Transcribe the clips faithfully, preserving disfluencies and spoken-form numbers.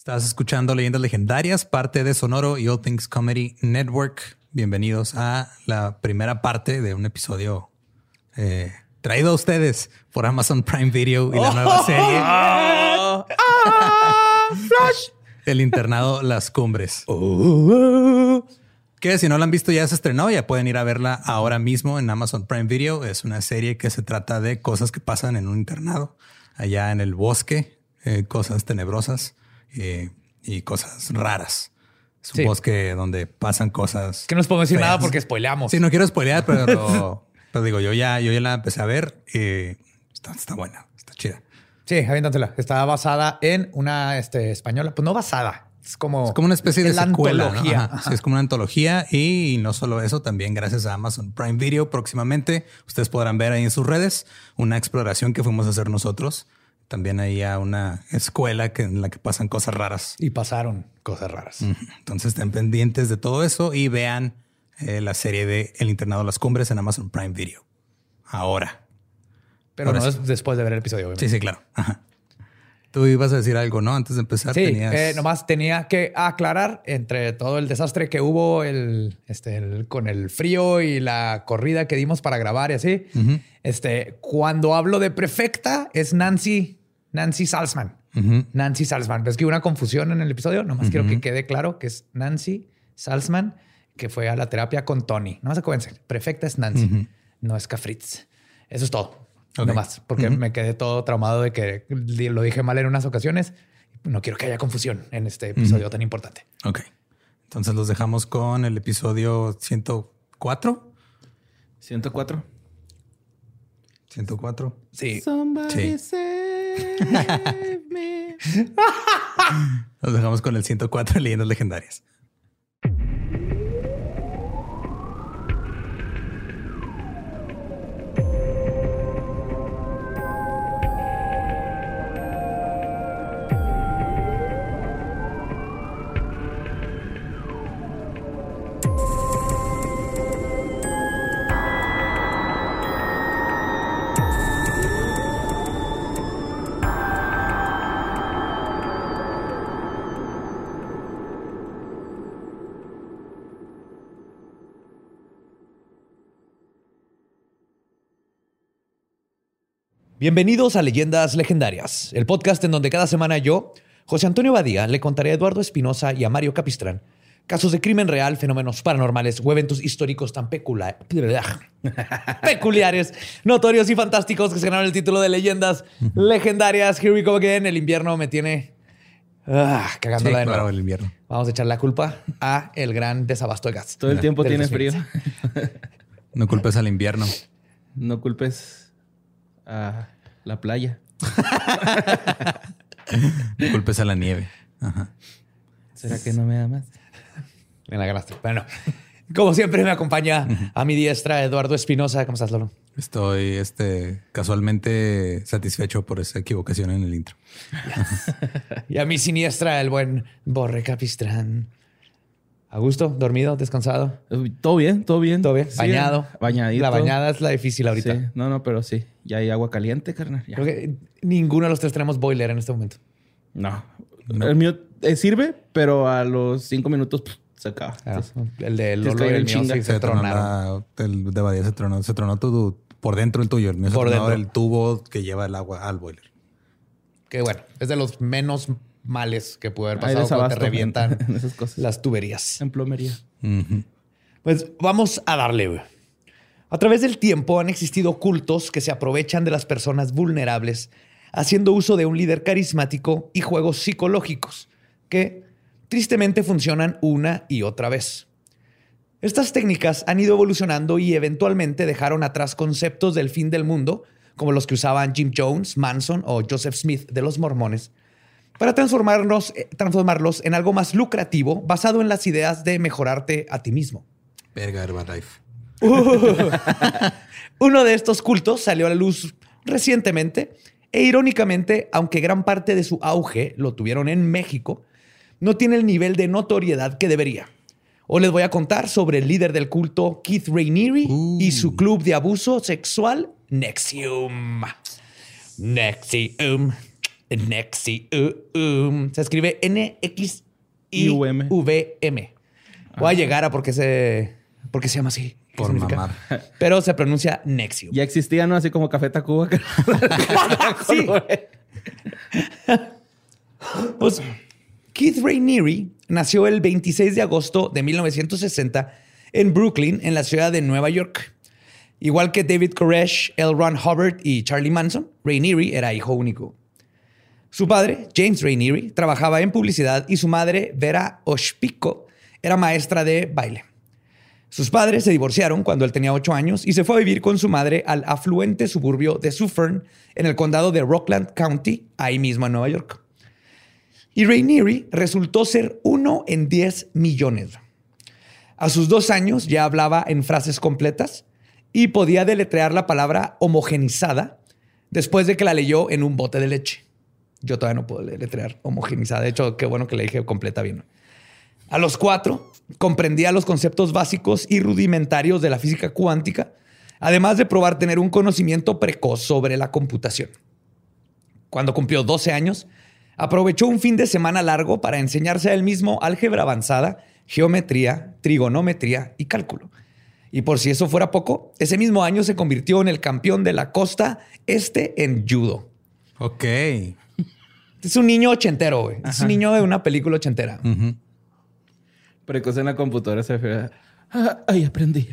Estás escuchando Leyendas Legendarias, parte de Sonoro y All Things Comedy Network. Bienvenidos a la primera parte de un episodio eh, traído a ustedes por Amazon Prime Video y la oh, nueva serie oh, oh, Flash. El internado Las Cumbres. Oh, que si no la han visto ya se estrenó, ya pueden ir a verla ahora mismo en Amazon Prime Video. Es una serie que se trata de cosas que pasan en un internado allá en el bosque, eh, cosas tenebrosas. Eh, y cosas raras. Es un sí. bosque donde pasan cosas. Que no les podemos decir feas. nada porque spoileamos. Sí, no quiero spoilear, pero, lo, pero digo, yo ya, yo ya la empecé a ver y está, está buena, está chida. Sí, aviéntatela. Está basada en una este, española. Pues no basada. Es como, es como una especie de secuela, antología. ¿no? Sí, es como una antología. Y no solo eso, también gracias a Amazon Prime Video, próximamente ustedes podrán ver ahí en sus redes una exploración que fuimos a hacer nosotros. También hay una escuela que, en la que pasan cosas raras. Y pasaron cosas raras. Entonces estén pendientes de todo eso y vean eh, la serie de El internado Las Cumbres en Amazon Prime Video. Ahora. Pero Ahora no sí. es después de ver el episodio. Obviamente. Sí, sí, claro. Ajá. Tú ibas a decir algo, ¿no? Antes de empezar. Sí, tenías... eh, nomás tenía que aclarar entre todo el desastre que hubo el, este, el, con el frío y la corrida que dimos para grabar y así. Uh-huh. Este, cuando hablo de prefecta es Nancy, Nancy Salzman. Uh-huh. Nancy Salzman. ¿Ves que hubo una confusión en el episodio? Nomás uh-huh. quiero que quede claro que es Nancy Salzman, que fue a la terapia con Tony. No se acuérdense. Prefecta es Nancy, uh-huh. no es Cafritz. Eso es todo. Okay. No más, porque uh-huh. me quedé todo traumado de que lo dije mal en unas ocasiones. No quiero que haya confusión en este episodio uh-huh. tan importante. Ok. Entonces los dejamos con el episodio ciento cuatro. ¿ciento cuatro? ¿ciento cuatro? Sí. Somebody sí. save me. Los dejamos con el ciento cuatro de Leyendas Legendarias. Bienvenidos a Leyendas Legendarias, el podcast en donde cada semana yo, José Antonio Badía, le contaré a Eduardo Espinosa y a Mario Capistrán casos de crimen real, fenómenos paranormales o eventos históricos tan pecula... peculiares, notorios y fantásticos que se ganaron el título de Leyendas Legendarias. Here we go again. El invierno me tiene ah, cagándola sí, de nuevo. Claro, el invierno. Vamos a echar la culpa a el gran desabasto de gas. Todo el tiempo tiene frío. No culpes al invierno. No culpes a la playa. No culpes a la nieve. Ajá. ¿Será que no me amas? Me la ganaste. Bueno, como siempre me acompaña uh-huh. a mi diestra Eduardo Espinosa. ¿Cómo estás, Lolo? Estoy este, casualmente satisfecho por esa equivocación en el intro. Yes. Y a mi siniestra el buen Borre Capistrán. ¿A gusto? ¿Dormido? ¿Descansado? Todo bien, todo bien. ¿Todo bien? Sí, ¿Bañado? Bañadito. La bañada es la difícil ahorita. Sí. No, no, pero sí. Ya hay agua caliente, carnal. Ya. Creo que ninguno de los tres tenemos boiler en este momento. No. no. El mío eh, sirve, pero a los cinco minutos pff, se acaba. Ah, el de Lolo y el mío sí se tronaron. La, el de Badía se tronó. Se tronó todo por dentro el tuyo. El mío se por tronó dentro. el tubo que lleva el agua al boiler. Que bueno, es de los menos males que puede haber pasado cuando te revientan en esas cosas. Las tuberías. En plomería. Uh-huh. Pues vamos a darle, güey. A través del tiempo han existido cultos que se aprovechan de las personas vulnerables haciendo uso de un líder carismático y juegos psicológicos que tristemente funcionan una y otra vez. Estas técnicas han ido evolucionando y eventualmente dejaron atrás conceptos del fin del mundo, como los que usaban Jim Jones, Manson o Joseph Smith de los Mormones, para transformarlos, transformarlos en algo más lucrativo basado en las ideas de mejorarte a ti mismo. Verga, Herbalife. Uh, uno de estos cultos salió a la luz recientemente e irónicamente, aunque gran parte de su auge lo tuvieron en México, no tiene el nivel de notoriedad que debería. Hoy les voy a contar sobre el líder del culto Keith Raniere uh. y su club de abuso sexual NXIVM. NXIVM. Nexium. Se escribe N X I V M. Voy a llegar a por qué se, por qué se llama así. Por mamar. Pero se pronuncia Nexium. Ya existía, ¿no? Así como Café Tacuba. Sí. Pues, Keith Raniere nació el veintiséis de agosto de mil novecientos sesenta en Brooklyn, en la ciudad de Nueva York. Igual que David Koresh, L. Ron Hubbard y Charlie Manson, Raniere era hijo único. Su padre, James Raniere, trabajaba en publicidad y su madre, Vera Oshpiko, era maestra de baile. Sus padres se divorciaron cuando él tenía ocho años y se fue a vivir con su madre al afluente suburbio de Suffern, en el condado de Rockland County, ahí mismo en Nueva York. Y Raniere resultó ser uno en diez millones. A sus dos años ya hablaba en frases completas y podía deletrear la palabra homogenizada después de que la leyó en un bote de leche. Yo todavía no puedo deletrear homogenizada. De hecho, qué bueno que le dije completa bien. A los cuatro, comprendía los conceptos básicos y rudimentarios de la física cuántica, además de probar tener un conocimiento precoz sobre la computación. Cuando cumplió doce años, aprovechó un fin de semana largo para enseñarse a él mismo álgebra avanzada, geometría, trigonometría y cálculo. Y por si eso fuera poco, ese mismo año se convirtió en el campeón de la costa este en judo. Ok. Es un niño ochentero, güey. Es un niño de una película ochentera. Uh-huh. Precoz en la computadora se fue. Ah, ay, aprendí.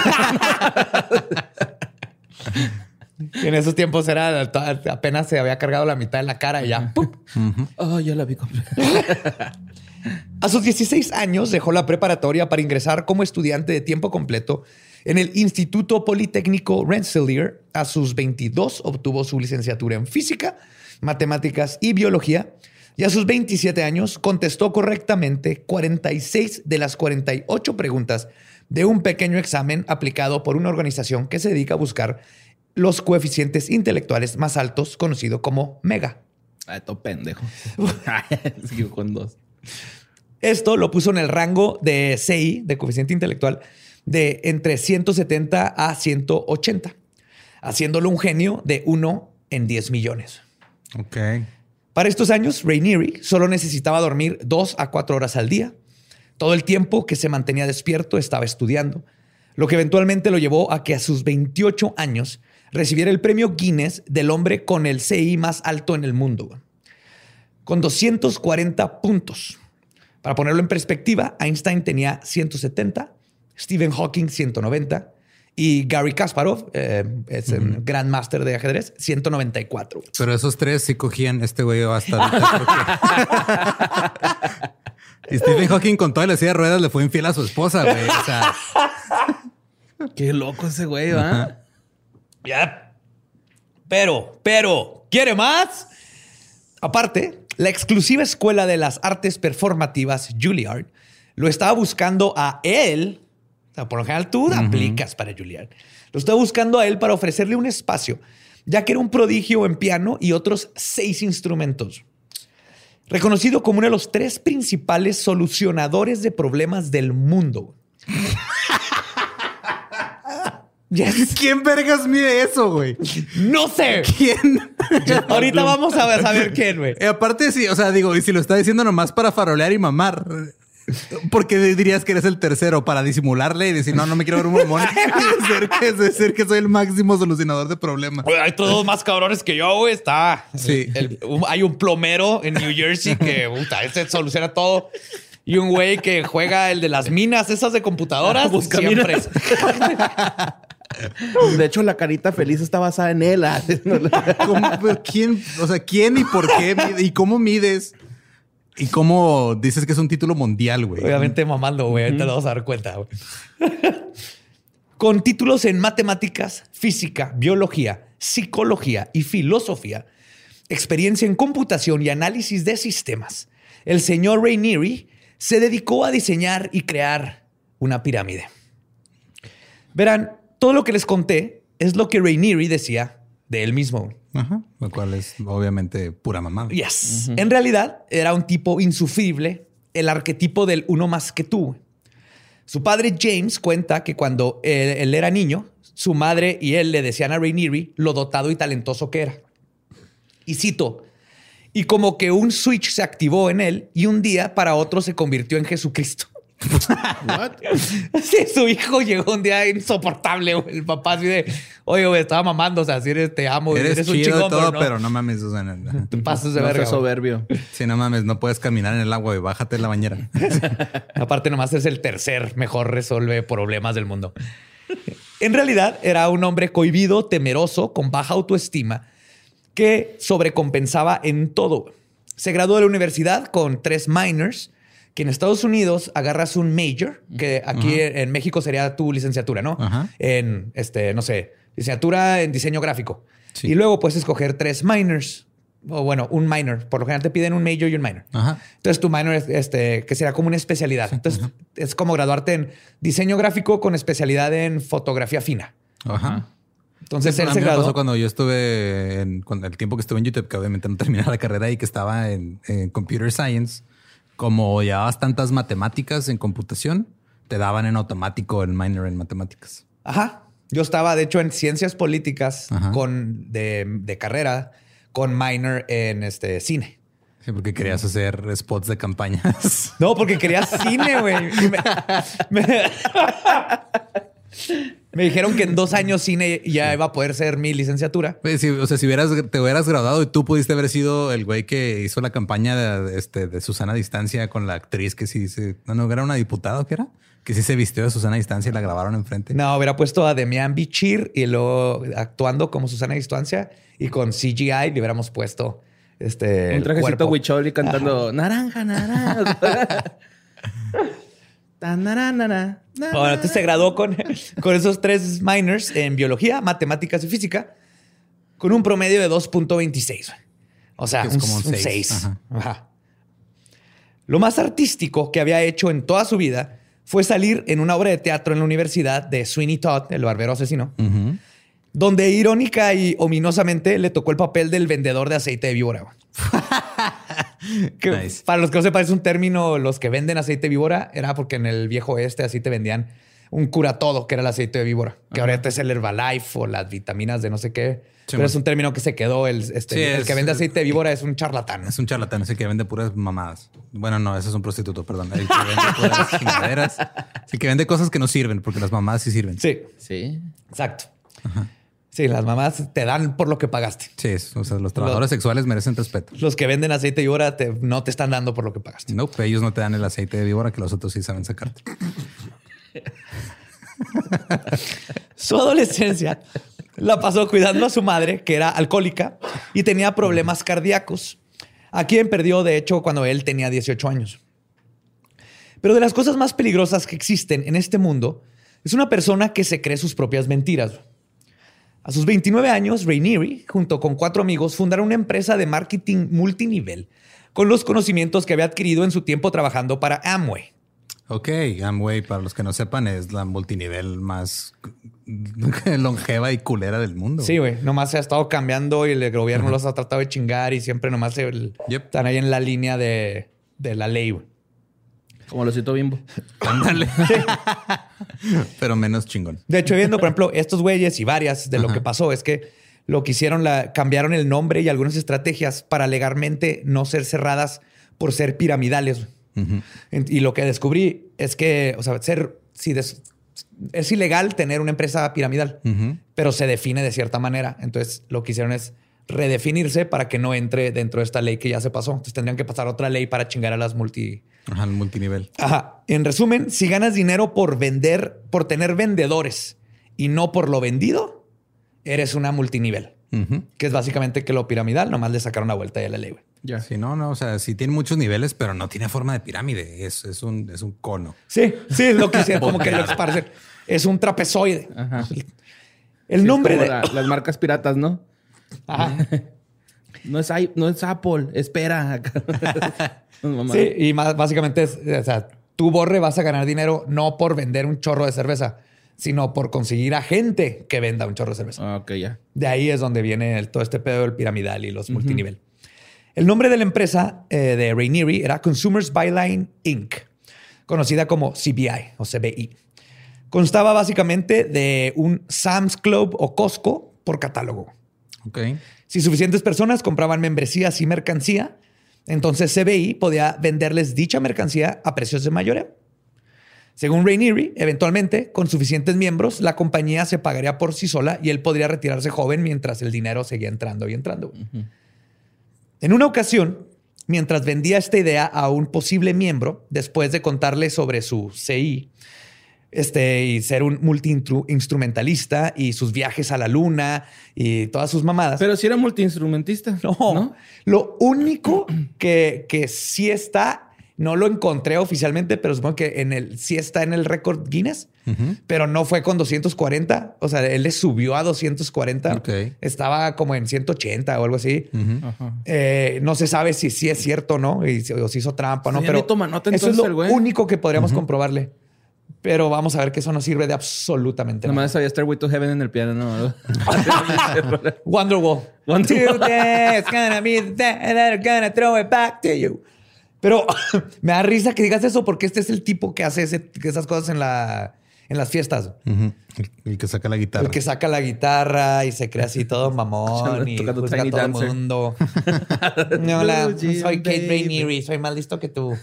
Y en esos tiempos era apenas se había cargado la mitad de la cara y ya. ¡Pum! Uh-huh. Oh, ya la vi completa. A sus dieciséis años dejó la preparatoria para ingresar como estudiante de tiempo completo en el Instituto Politécnico Rensselaer. A sus veintidós obtuvo su licenciatura en física, matemáticas y biología. Y a sus veintisiete años contestó correctamente cuarenta y seis de las cuarenta y ocho preguntas de un pequeño examen aplicado por una organización que se dedica a buscar los coeficientes intelectuales más altos, conocido como MEGA. Ay, todo pendejo. Sigo con dos. Esto lo puso en el rango de C I, de coeficiente intelectual, de entre ciento setenta a ciento ochenta, haciéndolo un genio de uno en diez millones. Ok. Para estos años, Raniere solo necesitaba dormir dos a cuatro horas al día. Todo el tiempo que se mantenía despierto estaba estudiando, lo que eventualmente lo llevó a que a sus veintiocho años recibiera el premio Guinness del hombre con el C I más alto en el mundo, con doscientos cuarenta puntos. Para ponerlo en perspectiva, Einstein tenía ciento setenta, Stephen Hawking ciento noventa y Gary Kasparov, eh, es el uh-huh. Grand Master de ajedrez, ciento noventa y cuatro. Pero esos tres sí cogían este güey hasta ahorita. Porque... y Stephen Hawking con toda la silla de ruedas le fue infiel a su esposa, güey. O sea... Qué loco ese güey, ¿va? Uh-huh. Ya. Pero, pero, ¿quiere más? Aparte, la exclusiva escuela de las artes performativas Juilliard lo estaba buscando a él. O sea, por lo general tú uh-huh. aplicas para Juilliard. Lo estaba buscando a él para ofrecerle un espacio, ya que era un prodigio en piano y otros seis instrumentos. Reconocido como uno de los tres principales solucionadores de problemas del mundo. Yes. ¿Quién vergas mide eso, güey? No sé. ¿Quién? Ahorita vamos a saber quién, güey. Eh, aparte, sí, o sea, digo, y si lo está diciendo nomás para farolear y mamar, ¿por qué dirías que eres el tercero? Para disimularle y decir, no, no me quiero ver un mamón. Es decir, que, es decir que soy el máximo solucionador de problemas. Güey, hay todos más cabrones que yo, güey. Está. Sí. El, el, hay un plomero en New Jersey que puta, ese soluciona todo. Y un güey que juega el de las minas, esas de computadoras. Busca siempre. De hecho, la carita feliz está basada en él. ¿Cómo, ¿Quién? O sea, ¿quién y por qué? ¿Y cómo mides? ¿Y cómo dices que es un título mundial, güey? Obviamente mamando, güey. Uh-huh. Te lo vas a dar cuenta, güey. Con títulos en matemáticas, física, biología, psicología y filosofía, experiencia en computación y análisis de sistemas, el señor Raniere se dedicó a diseñar y crear una pirámide. Verán, todo lo que les conté es lo que Raniere decía de él mismo. Ajá. Lo cual es obviamente pura mamada. Yes. Uh-huh. En realidad era un tipo insufrible, el arquetipo del uno más que tú. Su padre James cuenta que cuando él, él era niño, su madre y él le decían a Raniere lo dotado y talentoso que era. Y cito, Y como que un switch se activó en él y un día para otro se convirtió en Jesucristo. What? Sí, su hijo llegó un día insoportable, güey. El papá así de, oye, güey, estaba mamando, o sea, si eres, te amo, eres, eres un chido chingón, y todo, pero no, pero no mames, o sea, no, te pasas de No verga. seas güey. soberbio. sí, no mames, no puedes caminar en el agua y bájate de la bañera. Aparte, nomás es el tercer mejor resuelve problemas del mundo. En realidad, era un hombre cohibido, temeroso, con baja autoestima, que sobrecompensaba en todo. Se graduó de la universidad con tres minors, que en Estados Unidos agarras un major, que aquí uh-huh. en México sería tu licenciatura, ¿no? Uh-huh. En, este, no sé, licenciatura en diseño gráfico. Sí. Y luego puedes escoger tres minors. O bueno, un minor. Por lo general te piden un major y un minor. Uh-huh. Entonces tu minor es este, que será como una especialidad. Sí. Entonces uh-huh. es como graduarte en diseño gráfico con especialidad en fotografía fina. Ajá. Uh-huh. Entonces sí, él a se mí me graduó. pasó cuando yo estuve en cuando el tiempo que estuve en YouTube, que obviamente no terminé la carrera y que estaba en, en Computer Science. Como llevabas tantas matemáticas en computación, te daban en automático el minor en matemáticas. Ajá. Yo estaba, de hecho, en ciencias políticas con de, de carrera, con minor en este cine. Sí, porque querías hacer spots de campañas. No, porque quería cine, güey. Me, me, me dijeron que en dos años cine ya iba a poder ser mi licenciatura. Pues sí, o sea, si hubieras, te hubieras graduado y tú pudiste haber sido el güey que hizo la campaña de, este, de Susana Distancia con la actriz que sí se... No, no, era una diputada, ¿qué era? Que sí se vistió de Susana Distancia y la grabaron enfrente. No, hubiera puesto a Demian Bichir y luego actuando como Susana Distancia y con C G I le hubiéramos puesto este... Un trajecito huichol y cantando Ajá. naranja, naranja. Bueno, entonces se graduó con, con esos tres minors en biología, matemáticas y física con un promedio de dos punto veintiséis. O sea, es un, como un seis. seis. Ajá. Ajá. Lo más artístico que había hecho en toda su vida fue salir en una obra de teatro en la universidad de Sweeney Todd, el barbero asesino, uh-huh. donde irónica y ominosamente le tocó el papel del vendedor de aceite de víbora. Que nice. Para los que no sepan, es un término, los que venden aceite de víbora, era porque en el viejo oeste así te vendían un cura todo, que era el aceite de víbora, que uh-huh. ahorita es el Herbalife o las vitaminas de no sé qué. Sí, pero man. Es un término que se quedó. El, este, sí, el es, que vende aceite de víbora es un charlatán. Es un charlatán, es el que vende puras mamadas. Bueno, no, ese es un prostituto, perdón. El que vende puras chingaderas. El que vende cosas que no sirven, porque las mamadas sí sirven. Sí. Sí. Exacto. Ajá. Sí, las mamás te dan por lo que pagaste. Sí, o sea, los trabajadores los, sexuales merecen respeto. Los que venden aceite de víbora te, no te están dando por lo que pagaste. No, nope, ellos no te dan el aceite de víbora que los otros sí saben sacarte. Su adolescencia la pasó cuidando a su madre, que era alcohólica y tenía problemas cardíacos, a quien perdió, de hecho, cuando él tenía dieciocho años. Pero de las cosas más peligrosas que existen en este mundo es una persona que se cree sus propias mentiras. A sus veintinueve años, Raniere, junto con cuatro amigos, fundaron una empresa de marketing multinivel con los conocimientos que había adquirido en su tiempo trabajando para Amway. Ok, Amway, para los que no sepan, es la multinivel más longeva y culera del mundo. Sí, güey. Nomás se ha estado cambiando y el gobierno uh-huh. los ha tratado de chingar y siempre nomás se, yep. están ahí en la línea de, de la ley, güey. Como lo cito Bimbo. Ándale. Pero menos chingón. De hecho, viendo, por ejemplo, estos güeyes y varias de uh-huh. lo que pasó es que lo que hicieron, la, cambiaron el nombre y algunas estrategias para legalmente no ser cerradas por ser piramidales. Uh-huh. Y lo que descubrí es que, o sea, ser, si des, es ilegal tener una empresa piramidal, uh-huh. pero se define de cierta manera. Entonces, lo que hicieron es redefinirse para que no entre dentro de esta ley que ya se pasó. Entonces, tendrían que pasar otra ley para chingar a las multi... Ajá, el multinivel. Ajá. En resumen, si ganas dinero por vender, por tener vendedores y no por lo vendido, eres una multinivel. Uh-huh. Que es básicamente que lo piramidal nomás le sacaron la vuelta ya a la ley, güey. Ya. Sí, no, no, o sea, sí tiene muchos niveles, pero no tiene forma de pirámide. Es, es, un, es un cono. Sí, sí, es lo que hicieron, como que lo esparcen. Es un trapezoide. Ajá. El sí, nombre de... La, las marcas piratas, ¿no? Ajá. No es, no es Apple, espera. Sí, y más, básicamente es, o sea, tú, Borre, vas a ganar dinero no por vender un chorro de cerveza, sino por conseguir a gente que venda un chorro de cerveza. Ah, ok, ya. De ahí es donde viene el, todo este pedo del piramidal y los uh-huh. multinivel. El nombre de la empresa eh, de Raniere era Consumers Byline incorporated, conocida como C B I o C B I. Constaba básicamente de un Sam's Club o Costco por catálogo. Okay. Si suficientes personas compraban membresías y mercancía, entonces C B I podía venderles dicha mercancía a precios de mayoreo. Según Raniere, eventualmente, con suficientes miembros, la compañía se pagaría por sí sola y él podría retirarse joven mientras el dinero seguía entrando y entrando. Uh-huh. En una ocasión, mientras vendía esta idea a un posible miembro, después de contarle sobre su C I este, y ser un multi-instrumentalista y sus viajes a la luna y todas sus mamadas. Pero si era multi-instrumentista. No, no. Lo único que, que sí está... No lo encontré oficialmente, pero supongo que en el, sí está en el récord Guinness, uh-huh. pero no fue con doscientos cuarenta. O sea, él le subió a doscientos cuarenta. Okay. Estaba como en ciento ochenta o algo así. Uh-huh. Uh-huh. Eh, no se sabe si sí es cierto o no, y, o si hizo trampa o no. Pero toma nota, eso es lo güey. único que podríamos uh-huh. comprobarle. Pero vamos a ver que eso no sirve de absolutamente nada. nada. Nomás sabía Stairway to Heaven en el piano, ¿no? Wonderwall. Wonderwall. Today's gonna be that, they're gonna throw it back to you. Pero me da risa que digas eso porque este es el tipo que hace ese, esas cosas en, la, en las fiestas. Uh-huh. el, el que saca la guitarra. El que saca la guitarra y se cree así todo mamón y juzga a todo el mundo. No, hola, soy Kate Raniere, soy más listo que tú.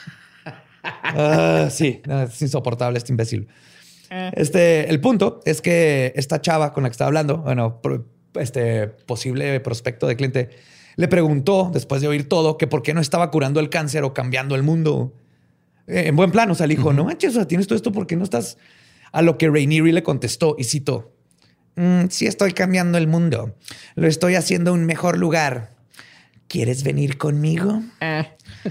uh, sí, no, es insoportable este imbécil. Este, el punto es que esta chava con la que estaba hablando, bueno, este posible prospecto de cliente, le preguntó, después de oír todo, que por qué no estaba curando el cáncer o cambiando el mundo. Eh, en buen plan, o sea, le dijo, uh-huh. no manches, o sea, tienes todo esto, ¿por qué no estás? A lo que Raniere le contestó y citó, mm, sí estoy cambiando el mundo. Lo estoy haciendo un mejor lugar. ¿Quieres venir conmigo? Eh.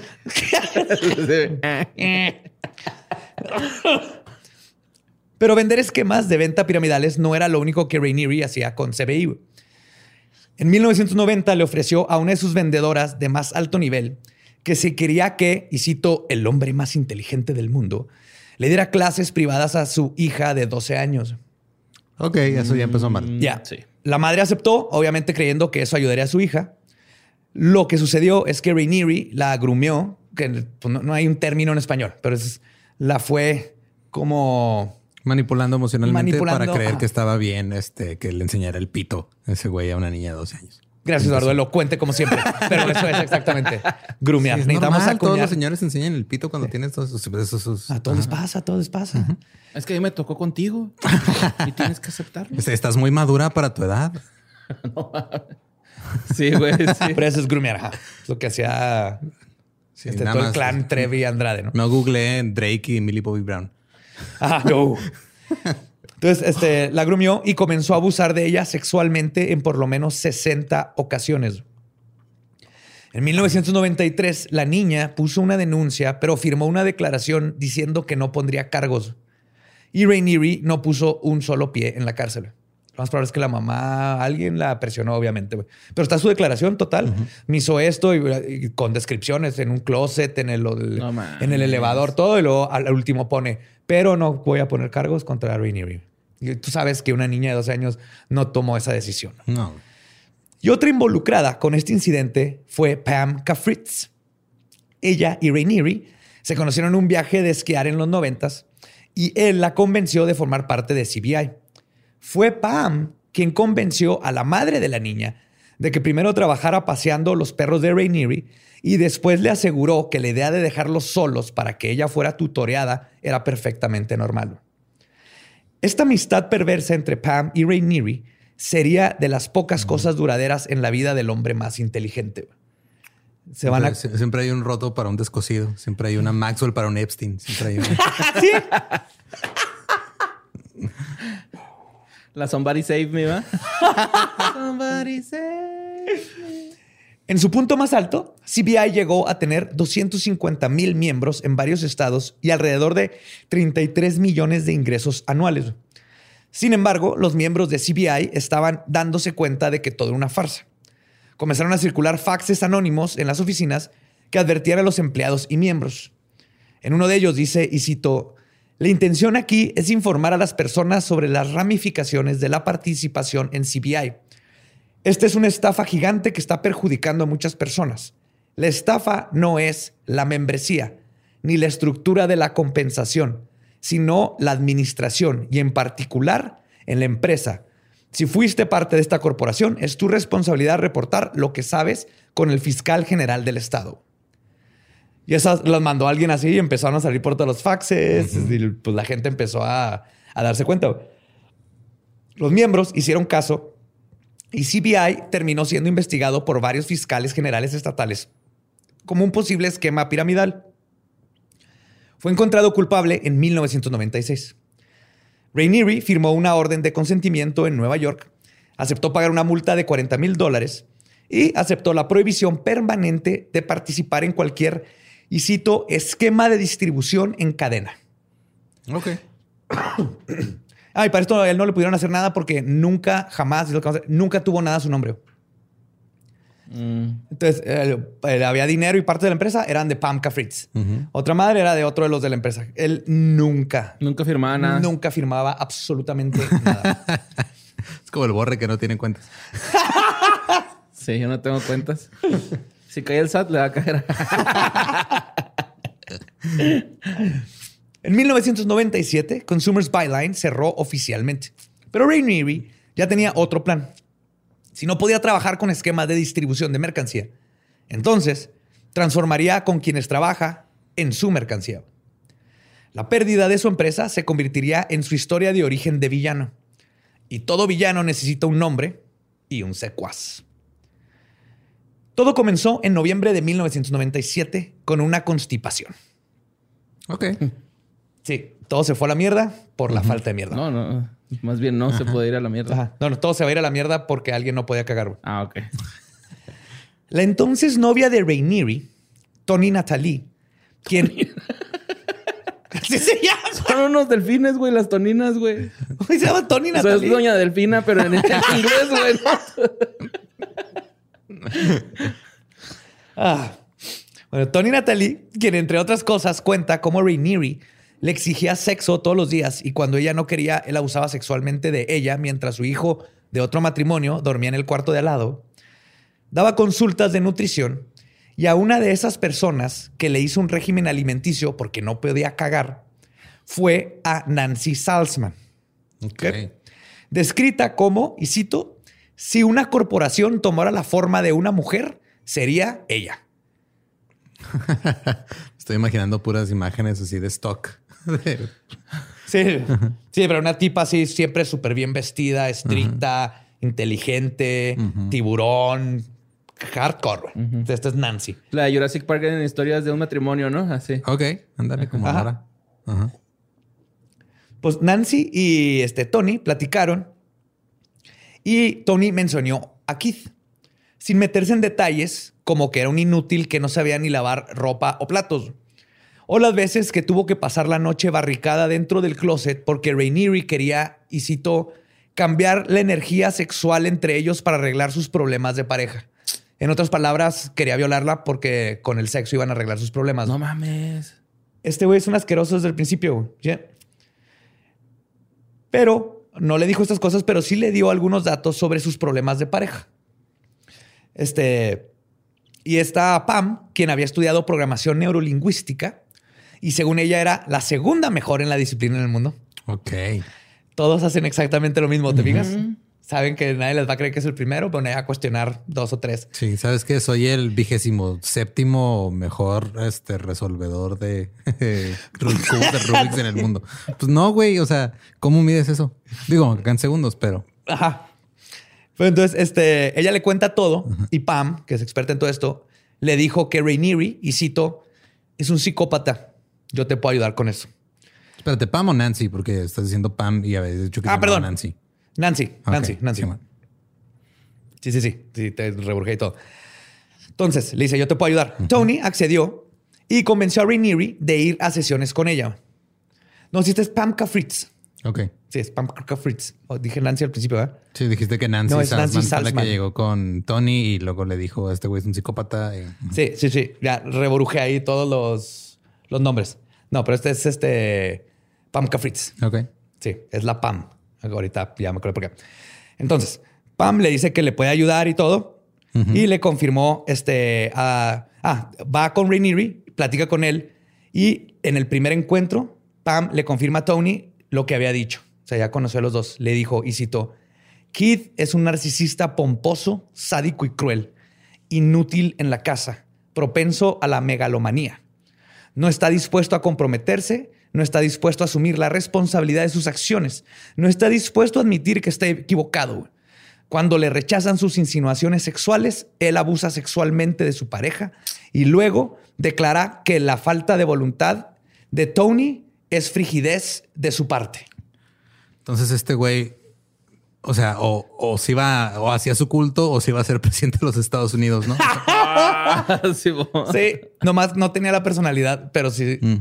Pero vender esquemas de venta piramidales no era lo único que Raniere hacía con C B I. En mil novecientos noventa le ofreció a una de sus vendedoras de más alto nivel que si quería que, y cito, el hombre más inteligente del mundo, le diera clases privadas a su hija de doce años. Ok, eso ya empezó mal. Ya. Yeah. Sí. La madre aceptó, obviamente creyendo que eso ayudaría a su hija. Lo que sucedió es que Raniere la grumeó, que pues, no, no hay un término en español, pero es, la fue como... Manipulando emocionalmente Manipulando, para creer ajá. que estaba bien este, que le enseñara el pito a ese güey a una niña de doce años. Gracias, Eduardo. Elocuente como siempre. Pero eso es exactamente. Grumear. Sí, es Necesitamos normal, acuñar. todos los señores enseñan el pito cuando sí. tienes todos esos... esos, esos a todos les pasa, a todos les pasa. Uh-huh. Es que a mí me tocó contigo y tienes que aceptarlo. Estás muy madura para tu edad. No, sí, güey. Sí. Pero eso es grumear. Ajá. Lo que hacía sí, este, todo más, el clan Trevi y Andrade, ¿no? No googleé Drake y Millie Bobby Brown. Ajá, no. Entonces, este, la grumió y comenzó a abusar de ella sexualmente en por lo menos sesenta ocasiones. En mil novecientos noventa y tres, la niña puso una denuncia, pero firmó una declaración diciendo que no pondría cargos. Y Raniere no puso un solo pie en la cárcel. Lo más probable es que la mamá, alguien la presionó, obviamente. Pero está su declaración total. Uh-huh. Me hizo esto y, y con descripciones en un closet, en el, el no, en el elevador, todo. Y luego al último pone, pero no voy a poner cargos contra Raniere. Y tú sabes que una niña de doce años no tomó esa decisión. No. Y otra involucrada con este incidente fue Pam Kafritz. Ella y Raniere se conocieron en un viaje de esquiar en los noventas y él la convenció de formar parte de C B I. Fue Pam quien convenció a la madre de la niña de que primero trabajara paseando los perros de Raniere y después le aseguró que la idea de dejarlos solos para que ella fuera tutoreada era perfectamente normal. Esta amistad perversa entre Pam y Raniere sería de las pocas cosas duraderas en la vida del hombre más inteligente. Se van a... Siempre hay un roto para un descosido. Siempre hay una Maxwell para un Epstein. Siempre hay una... ¿Sí? La Somebody Save Me, ¿va? Somebody Save Me. En su punto más alto, C B I llegó a tener doscientos cincuenta mil miembros en varios estados y alrededor de treinta y tres millones de ingresos anuales. Sin embargo, los miembros de C B I estaban dándose cuenta de que todo era una farsa. Comenzaron a circular faxes anónimos en las oficinas que advertían a los empleados y miembros. En uno de ellos dice, y cito, la intención aquí es informar a las personas sobre las ramificaciones de la participación en C B I. Esta es una estafa gigante que está perjudicando a muchas personas. La estafa no es la membresía, ni la estructura de la compensación, sino la administración y en particular en la empresa. Si fuiste parte de esta corporación, es tu responsabilidad reportar lo que sabes con el fiscal general del estado. Y esas las mandó alguien así y empezaron a salir por todos los faxes. Uh-huh. Y pues la gente empezó a, a darse cuenta. Los miembros hicieron caso y C B I terminó siendo investigado por varios fiscales generales estatales como un posible esquema piramidal. Fue encontrado culpable en mil novecientos noventa y seis. Raniere firmó una orden de consentimiento en Nueva York, aceptó pagar una multa de cuarenta mil dólares y aceptó la prohibición permanente de participar en cualquier, y cito, esquema de distribución en cadena. Ok. Ah, y para esto a él no le pudieron hacer nada porque nunca, jamás, nunca tuvo nada a su nombre. Mm. Entonces, él, él había dinero y parte de la empresa eran de Pam Fritz. Uh-huh. Otra madre era de otro de los de la empresa. Él nunca. Nunca firmaba nada. Nunca firmaba absolutamente nada. Es como el Borre que no tiene cuentas. Sí, yo no tengo cuentas. Si cae el S A T, le va a caer. En mil novecientos noventa y siete, Consumers Byline cerró oficialmente. Pero Raniere ya tenía otro plan. Si no podía trabajar con esquemas de distribución de mercancía, entonces transformaría con quienes trabaja en su mercancía. La pérdida de su empresa se convertiría en su historia de origen de villano. Y todo villano necesita un nombre y un secuaz. Todo comenzó en noviembre de mil novecientos noventa y siete con una constipación. Ok. Sí, todo se fue a la mierda por uh-huh. la falta de mierda. No, no. Más bien no Ajá. se puede ir a la mierda. Ajá. No, no, todo se va a ir a la mierda porque alguien no podía cagar. Ah, ok. La entonces novia de Raniere, Toni Natalie, quien... ¿Así se llama? Son unos delfines, güey, las toninas, güey. Se llama Toni Natalie. O sea, es doña Delfina, pero en inglés, güey. ¿no? ah. Bueno, Toni Natalie, quien entre otras cosas cuenta cómo Raniere le exigía sexo todos los días y cuando ella no quería, él abusaba sexualmente de ella mientras su hijo de otro matrimonio dormía en el cuarto de al lado. Daba consultas de nutrición y a una de esas personas que le hizo un régimen alimenticio porque no podía cagar fue a Nancy Salzman. Okay. ¿Okay? Descrita como, y cito, si una corporación tomara la forma de una mujer, sería ella. Estoy imaginando puras imágenes así de stock. Sí, sí, pero una tipa así siempre súper bien vestida, estricta, uh-huh. inteligente, uh-huh. tiburón, hardcore. Uh-huh. Esta es Nancy. La de Jurassic Park en historias de un matrimonio, ¿no? Así. Ok, ándale como Ajá. ahora. Uh-huh. Pues Nancy y este, Toni platicaron y Toni mencionó a Keith, sin meterse en detalles como que era un inútil que no sabía ni lavar ropa o platos. O las veces que tuvo que pasar la noche barricada dentro del closet porque Raniere quería, y citó, cambiar la energía sexual entre ellos para arreglar sus problemas de pareja. En otras palabras, quería violarla porque con el sexo iban a arreglar sus problemas. No mames. Este güey es un asqueroso desde el principio. ¿Sí? Pero no le dijo estas cosas, pero sí le dio algunos datos sobre sus problemas de pareja. Este... Y está Pam, quien había estudiado programación neurolingüística y según ella era la segunda mejor en la disciplina en el mundo. Ok. Todos hacen exactamente lo mismo, ¿te fijas? Uh-huh. Saben que nadie les va a creer que es el primero, pero nadie va a cuestionar dos o tres. Sí, ¿sabes qué? Soy el vigésimo séptimo mejor este, resolvedor de cubos de Rubik's en el mundo. Pues no, güey. O sea, ¿cómo mides eso? Digo, acá en segundos, pero... Ajá. Pero entonces, este, ella le cuenta todo uh-huh. y Pam, que es experta en todo esto, le dijo que Raniere, y cito, es un psicópata. Yo te puedo ayudar con eso. Espérate, ¿Pam o Nancy? Porque estás diciendo Pam y habéis dicho que ah, se perdón. Nancy. Nancy, okay. Nancy, Nancy. Sí, sí, sí. Sí, te reburjé y todo. Entonces, le dice, yo te puedo ayudar. Uh-huh. Toni accedió y convenció a Raniere de ir a sesiones con ella. No, si esta es Pam Fritz. Ok. Sí, es Pam Fritz. Oh, dije Nancy al principio, ¿verdad? Sí, dijiste que Nancy, no, es Salzman, Nancy fue la que llegó con Toni y luego le dijo, este güey es un psicópata. Y... Sí, sí, sí. Ya reborujé ahí todos los, los nombres. No, pero este es este Pam Fritz. Ok. Sí, es la Pam. Ahorita ya me acuerdo por qué. Entonces, Pam le dice que le puede ayudar y todo. Uh-huh. Y le confirmó este... Uh, ah, va con Raniere, platica con él. Y en el primer encuentro, Pam le confirma a Toni lo que había dicho. O sea, ya conoció a los dos. Le dijo, y citó, Keith es un narcisista pomposo, sádico y cruel, inútil en la casa, propenso a la megalomanía. No está dispuesto a comprometerse, no está dispuesto a asumir la responsabilidad de sus acciones, no está dispuesto a admitir que está equivocado. Cuando le rechazan sus insinuaciones sexuales, él abusa sexualmente de su pareja y luego declara que la falta de voluntad de Tony es frigidez de su parte. Entonces este güey, o sea, o, o si va o hacía su culto o si iba a ser presidente de los Estados Unidos, ¿no? sí, sí, nomás no tenía la personalidad, pero sí. Mm.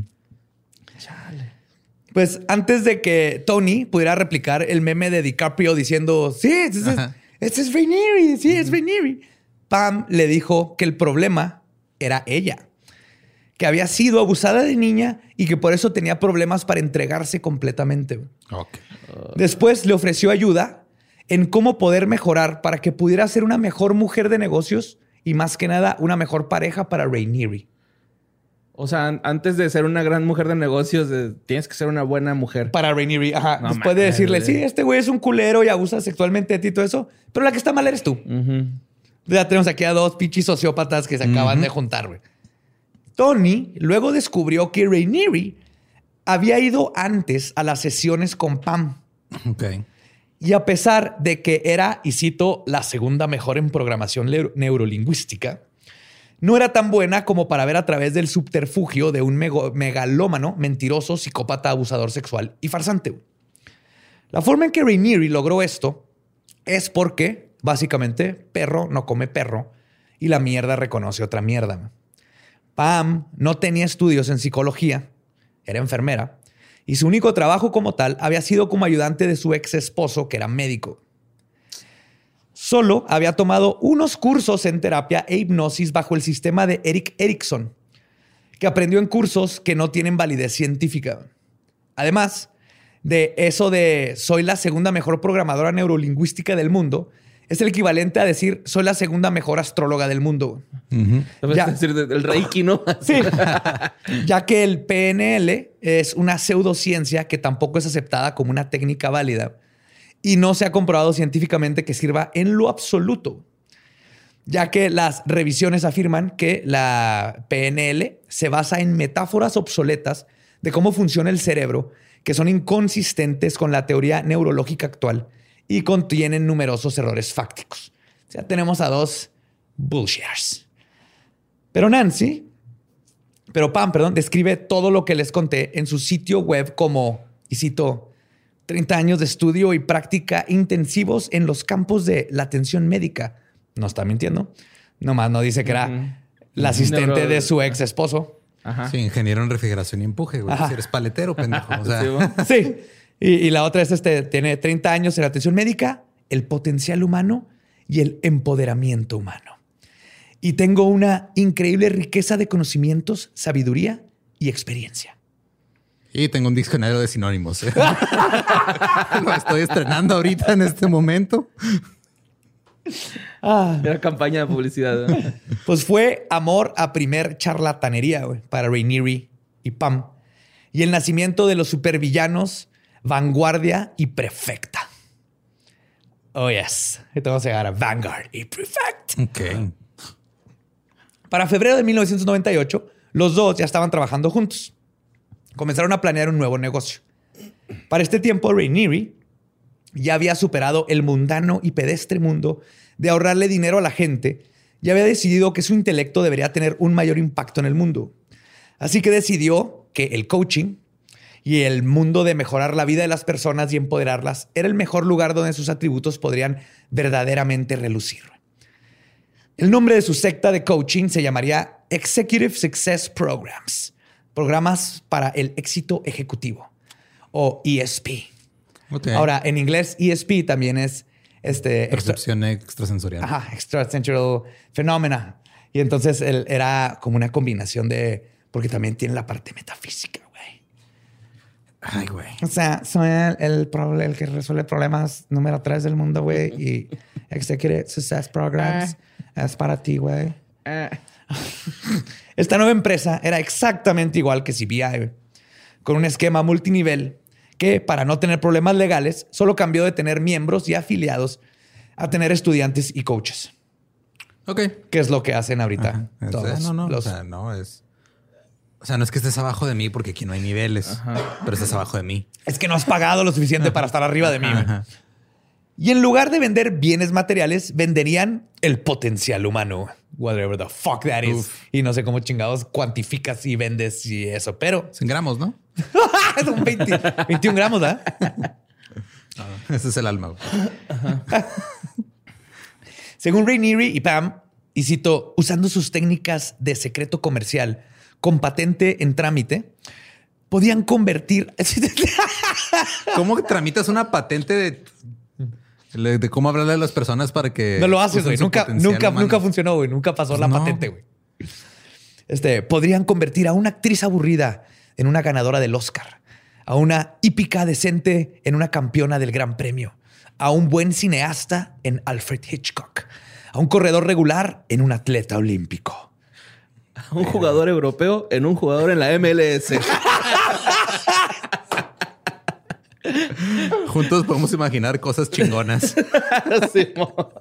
Pues antes de que Tony pudiera replicar el meme de DiCaprio diciendo, sí, este es, este es Rhaenyra, sí, es Rhaenyra, Pam le dijo que el problema era ella, que había sido abusada de niña y que por eso tenía problemas para entregarse completamente. Okay. Después le ofreció ayuda en cómo poder mejorar para que pudiera ser una mejor mujer de negocios y más que nada una mejor pareja para Rhaenyra. O sea, antes de ser una gran mujer de negocios, eh, tienes que ser una buena mujer. Para Rhaenyra, ajá. No, después de decirle, sí, este güey es un culero y abusa sexualmente de ti y todo eso, pero la que está mal eres tú. Uh-huh. Ya tenemos aquí a dos pinches sociópatas que se acaban uh-huh. de juntar, güey. Tony luego descubrió que Rhaenyra había ido antes a las sesiones con Pam. Ok. Y a pesar de que era, y cito, la segunda mejor en programación neuro- neurolingüística, no era tan buena como para ver a través del subterfugio de un mego- megalómano, mentiroso, psicópata, abusador sexual y farsante. La forma en que Rhaenyra logró esto es porque, básicamente, perro no come perro y la mierda reconoce otra mierda. Pam no tenía estudios en psicología, era enfermera, y su único trabajo como tal había sido como ayudante de su ex esposo, que era médico. Solo había tomado unos cursos en terapia e hipnosis bajo el sistema de Erik Erikson, que aprendió en cursos que no tienen validez científica. Además de eso de soy la segunda mejor programadora neurolingüística del mundo, es el equivalente a decir soy la segunda mejor astróloga del mundo. Uh-huh. Ya, decir el Reiki, ¿no? Sí. Ya que el P N L es una pseudociencia que tampoco es aceptada como una técnica válida y no se ha comprobado científicamente que sirva en lo absoluto, ya que las revisiones afirman que la P N L se basa en metáforas obsoletas de cómo funciona el cerebro que son inconsistentes con la teoría neurológica actual y contienen numerosos errores fácticos. O sea, tenemos a dos bullshitters. Pero Nancy, pero Pam, perdón, describe todo lo que les conté en su sitio web como, y cito, treinta años de estudio y práctica intensivos en los campos de la atención médica. No está mintiendo. Nomás no dice que era uh-huh. la asistente Neuro... de su ex esposo. Ajá. Sí, ingeniero en refrigeración y empuje, güey. Si eres paletero, pendejo. O sea. Sí. Y, y la otra es este, tiene treinta años en atención médica, el potencial humano y el empoderamiento humano. Y tengo una increíble riqueza de conocimientos, sabiduría y experiencia. Y tengo un diccionario de sinónimos. ¿eh? Lo estoy estrenando ahorita en este momento. Ah. Era campaña de publicidad. ¿no? Pues fue amor a primer charlatanería, güey, para Rhaenyra y Pam. Y el nacimiento de los supervillanos Vanguardia y Prefecta. Oh, yes. Ahorita vamos a llegar a Vanguard y Prefect. Ok. Para febrero de mil novecientos noventa y ocho, los dos ya estaban trabajando juntos. Comenzaron a planear un nuevo negocio. Para este tiempo, Rhaenyra ya había superado el mundano y pedestre mundo de ahorrarle dinero a la gente y había decidido que su intelecto debería tener un mayor impacto en el mundo. Así que decidió que el coaching y el mundo de mejorar la vida de las personas y empoderarlas era el mejor lugar donde sus atributos podrían verdaderamente relucir. El nombre de su secta de coaching se llamaría Executive Success Programs, programas para el éxito ejecutivo, o E S P. Okay. Ahora, en inglés, E S P también es este, percepción extra, extrasensorial. Ajá, extrasensory phenomena. Y entonces él era como una combinación de, porque también tiene la parte metafísica, güey. Ay, güey. O sea, soy el, el, el que resuelve problemas número tres del mundo, güey. Y Executive Success Programs uh. es para ti, güey. Uh. Esta nueva empresa era exactamente igual que C B I, con un esquema multinivel que para no tener problemas legales, solo cambió de tener miembros y afiliados a tener estudiantes y coaches. Ok. ¿Qué es lo que hacen ahorita? Ajá. Todos no, no, los... o sea, no es... O sea, no es que estés abajo de mí porque aquí no hay niveles, Ajá. pero estás abajo de mí. Es que no has pagado lo suficiente para estar arriba de mí. Ajá. Y en lugar de vender bienes materiales, venderían el potencial humano. Whatever the fuck that is. Uf. Y no sé cómo chingados cuantificas y vendes y eso, pero... cien gramos, ¿no? Son veinte, veintiún gramos, ¿ah? Uh, ese es el alma. Según Raniere y Pam, y cito, usando sus técnicas de secreto comercial con patente en trámite, podían convertir... ¿Cómo tramitas una patente de, de cómo hablarle a las personas para que... No lo haces, güey. Nunca, nunca, nunca funcionó, güey. Nunca pasó pues la no. patente, güey. Este, podrían convertir a una actriz aburrida en una ganadora del Oscar, a una hípica decente en una campeona del Gran Premio, a un buen cineasta en Alfred Hitchcock, a un corredor regular en un atleta olímpico. A un jugador europeo en un jugador en la M L S. Juntos podemos imaginar cosas chingonas. Sí,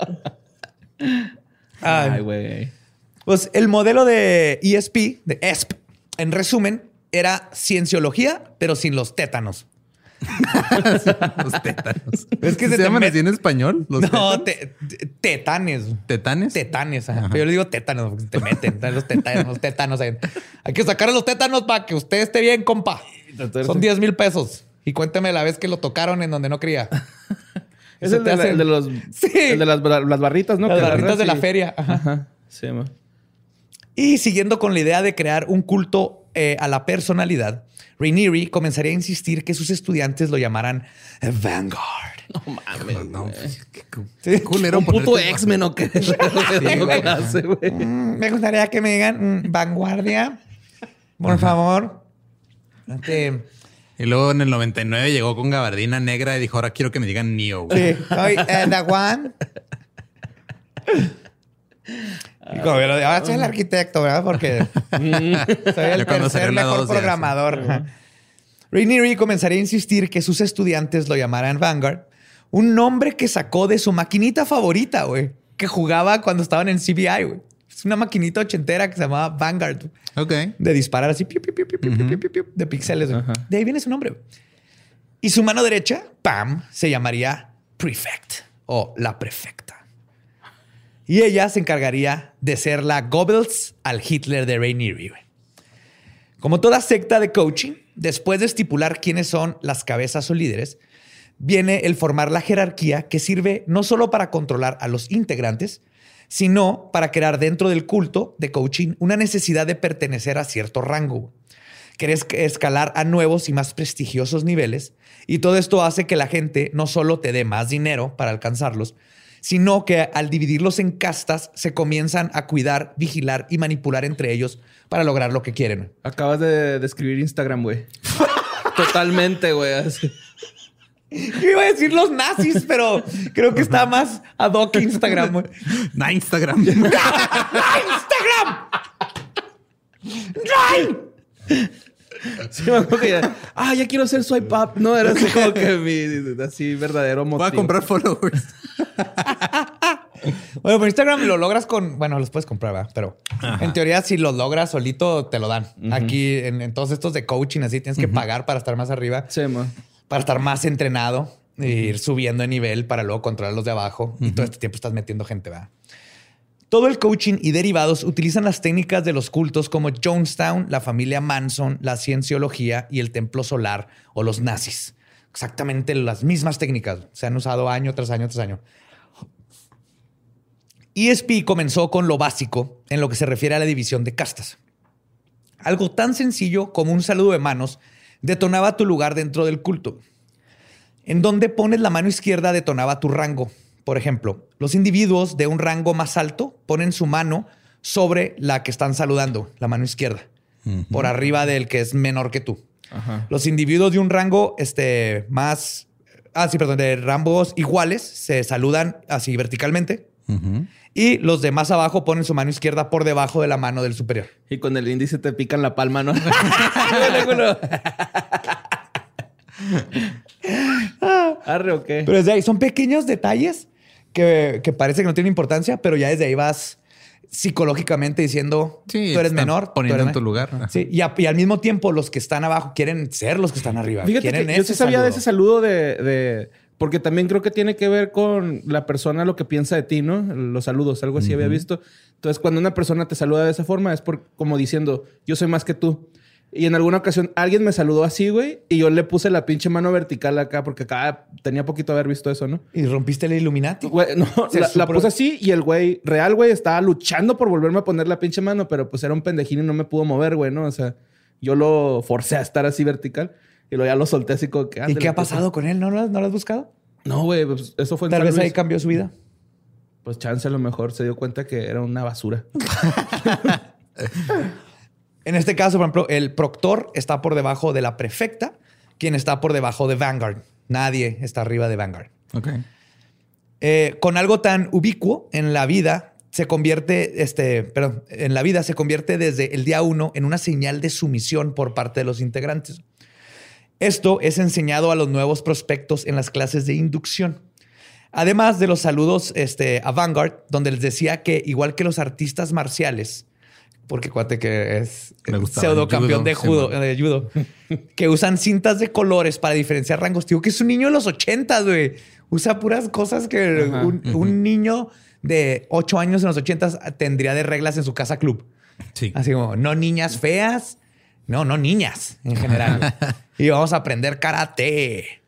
Ay, güey. Pues el modelo de E S P, de E S P, en resumen, era cienciología, pero sin los tétanos. Los tétanos. Es que ¿Se, se llaman met... así en español? ¿Los no, te, te, tetanes. ¿Tetanes? Tetanes. Ajá. Pero yo le digo tétanos porque te meten los tétanos. Los tétanos. Hay que sacar los tétanos para que usted esté bien, compa. Son diez mil pesos. Y cuénteme la vez que lo tocaron en donde no creía. Es el de, la, el de los... Sí. El de las, las barritas, ¿no? Las que barritas de sí. la feria. Ajá. Ajá. Sí, man. Y siguiendo con la idea de crear un culto eh, a la personalidad, Raniere comenzaría a insistir que sus estudiantes lo llamaran Vanguard. No mames. No, no. Qué, qué culero. Un puto X-Men o qué. Sí, güey. Hace, güey. Mm, me gustaría que me digan mm, Vanguardia. Por Ajá. favor. Este... Y luego en el noventa y nueve llegó con gabardina negra y dijo, ahora quiero que me digan Neo. Sí. Soy uh, The One. Y como yo lo digo, ahora soy el arquitecto, ¿verdad? Porque soy el tercer mejor programador. Uh-huh. Raniere comenzaría a insistir que sus estudiantes lo llamaran Vanguard, un nombre que sacó de su maquinita favorita, güey, que jugaba cuando estaban en C B I, güey. Es una maquinita ochentera que se llamaba Vanguard. Ok. De disparar así, piu, piu, piu, piu, uh-huh. piu, piu, piu, de píxeles. Uh-huh. De ahí viene su nombre. Güey. Y su mano derecha, Pam, se llamaría Prefect o la prefecta. Y ella se encargaría de ser la Goebbels al Hitler de Raniere. Como toda secta de coaching, después de estipular quiénes son las cabezas o líderes, viene el formar la jerarquía que sirve no solo para controlar a los integrantes, sino para crear dentro del culto de coaching una necesidad de pertenecer a cierto rango. Querer escalar a nuevos y más prestigiosos niveles. Y todo esto hace que la gente no solo te dé más dinero para alcanzarlos, sino que al dividirlos en castas se comienzan a cuidar, vigilar y manipular entre ellos para lograr lo que quieren. Acabas de describir Instagram, güey. Totalmente, güey. Así. Yo iba a decir los nazis, pero creo que está más ad hoc Instagram, güey. Na Instagram. ¡Na Instagram! ¡Nine! Sí, me acuerdo que ya, ah, ya quiero hacer swipe up. No, era así como que mi así verdadero motivo. Voy a comprar followers. Bueno, por Instagram lo logras con... Bueno, los puedes comprar, ¿verdad? Pero Ajá. en teoría, si los logras solito, te lo dan. Uh-huh. Aquí, en, en todos estos de coaching, así, tienes que uh-huh. pagar para estar más arriba. Sí, man. Para estar más entrenado. E ir subiendo de nivel para luego controlar los de abajo. Uh-huh. Y todo este tiempo estás metiendo gente, ¿verdad? Todo el coaching y derivados utilizan las técnicas de los cultos como Jonestown, la familia Manson, la cienciología y el templo solar o los nazis. Exactamente las mismas técnicas. Se han usado año tras año tras año. E S P comenzó con lo básico en lo que se refiere a la división de castas. Algo tan sencillo como un saludo de manos detonaba tu lugar dentro del culto. En donde pones la mano izquierda detonaba tu rango. Por ejemplo, los individuos de un rango más alto ponen su mano sobre la que están saludando, la mano izquierda, uh-huh. por arriba del que es menor que tú. Uh-huh. Los individuos de un rango este, más... Ah, sí, perdón, de rangos iguales se saludan así verticalmente. Uh-huh. Y los de más abajo ponen su mano izquierda por debajo de la mano del superior. Y con el índice te pican la palma, ¿no? Arre, ¿o qué? Pero desde ahí son pequeños detalles que, que parece que no tienen importancia, pero ya desde ahí vas psicológicamente diciendo, Sí, tú eres están menor. poniendo tú eres en tu men-". lugar. Sí, y, a- y al mismo tiempo los que están abajo quieren ser los que están arriba. Fíjate quieren que yo sí ese sabía de saludo. ese saludo de, de... Porque también creo que tiene que ver con la persona, lo que piensa de ti, ¿no? Los saludos, algo así había visto. Entonces, cuando una persona te saluda de esa forma es por, como diciendo, yo soy más que tú. Y en alguna ocasión alguien me saludó así, güey, y yo le puse la pinche mano vertical acá porque acá tenía poquito haber visto eso, ¿no? Y rompiste el Illuminati. Güey, no, Se la, la super- puse así y el güey, real, güey, estaba luchando por volverme a poner la pinche mano, pero pues era un pendejín y no me pudo mover, güey, ¿no? O sea, yo lo forcé a estar así vertical y luego ya lo solté así como que... ¿Y ándale, qué ha pues, pasado con él? ¿No lo, has- no lo has buscado? No, güey, pues eso fue en Tal San vez ahí Luis. cambió su vida. Pues chance a lo mejor se dio cuenta que era una basura. En este caso, por ejemplo, el proctor está por debajo de la prefecta, quien está por debajo de Vanguard. Nadie está arriba de Vanguard. Ok. Eh, con algo tan ubicuo en la vida, se convierte, este, perdón, en la vida se convierte desde el día uno en una señal de sumisión por parte de los integrantes. Esto es enseñado a los nuevos prospectos en las clases de inducción. Además de los saludos este, a Vanguard, donde les decía que igual que los artistas marciales, porque cuate que es Me gustaba pseudo el campeón judo, de sí, judo, man. de judo, que usan cintas de colores para diferenciar rangos. Digo que es un niño de los ochentas, güey. Usa puras cosas que Ajá. un, un niño de ocho años en los ochentas tendría de reglas en su casa club. Sí. Así como, no niñas feas, no, no niñas en general. Y vamos a aprender karate.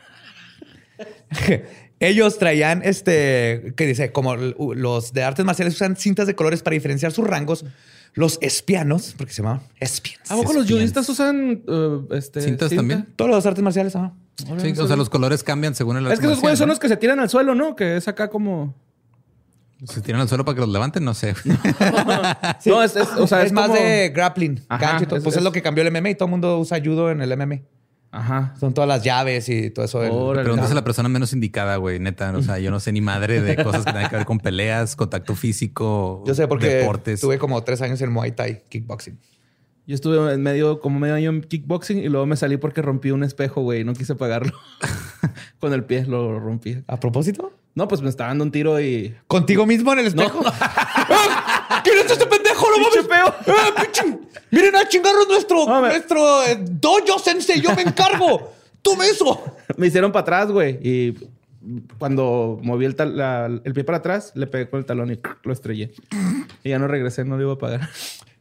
Ellos traían este, que dice, como los de artes marciales usan cintas de colores para diferenciar sus rangos. Los espianos, porque se llaman espians. ¿A poco los Espinas. judistas usan uh, este, ¿Cintas cinta? también? Todos los artes marciales, ajá. Sí, o sea, los colores cambian según el Es arte que esos güeyes son marcial, los que se tiran al suelo, ¿no? Que es acá como... ¿no? Se tiran al suelo para que los levanten, no sé. Sí. No, es, es- o sea, es, es más como- de grappling, Ajá, gancho y todo. es- Pues es, es- lo que cambió el M M A y todo el mundo usa judo en el M M A. Ajá. Son todas las llaves y todo eso. del- Órale. Preguntas a la persona menos indicada, güey, neta. O sea, yo no sé ni madre de cosas que tengan que ver con peleas, contacto físico, Yo sé porque deportes. tuve como tres años en Muay Thai, kickboxing. Yo estuve en medio, como medio año en kickboxing y luego me salí porque rompí un espejo, güey. No quise pagarlo. Con el pie lo rompí. ¿A propósito? No, pues me estaba dando un tiro y... ¿Contigo mismo en el espejo? ¡Ah! ¿Quién es este pendejo? ¡No mames! peo! ¡Ah, pinche! ¡Miren a chingarnos nuestro, No, me- nuestro eh, dojo sensei! ¡Yo me encargo! ¡Tome eso! Me hicieron para atrás, güey. Y cuando moví el, tal- la- el pie para atrás, le pegué con el talón y lo estrellé. Y ya no regresé, no le iba a pagar.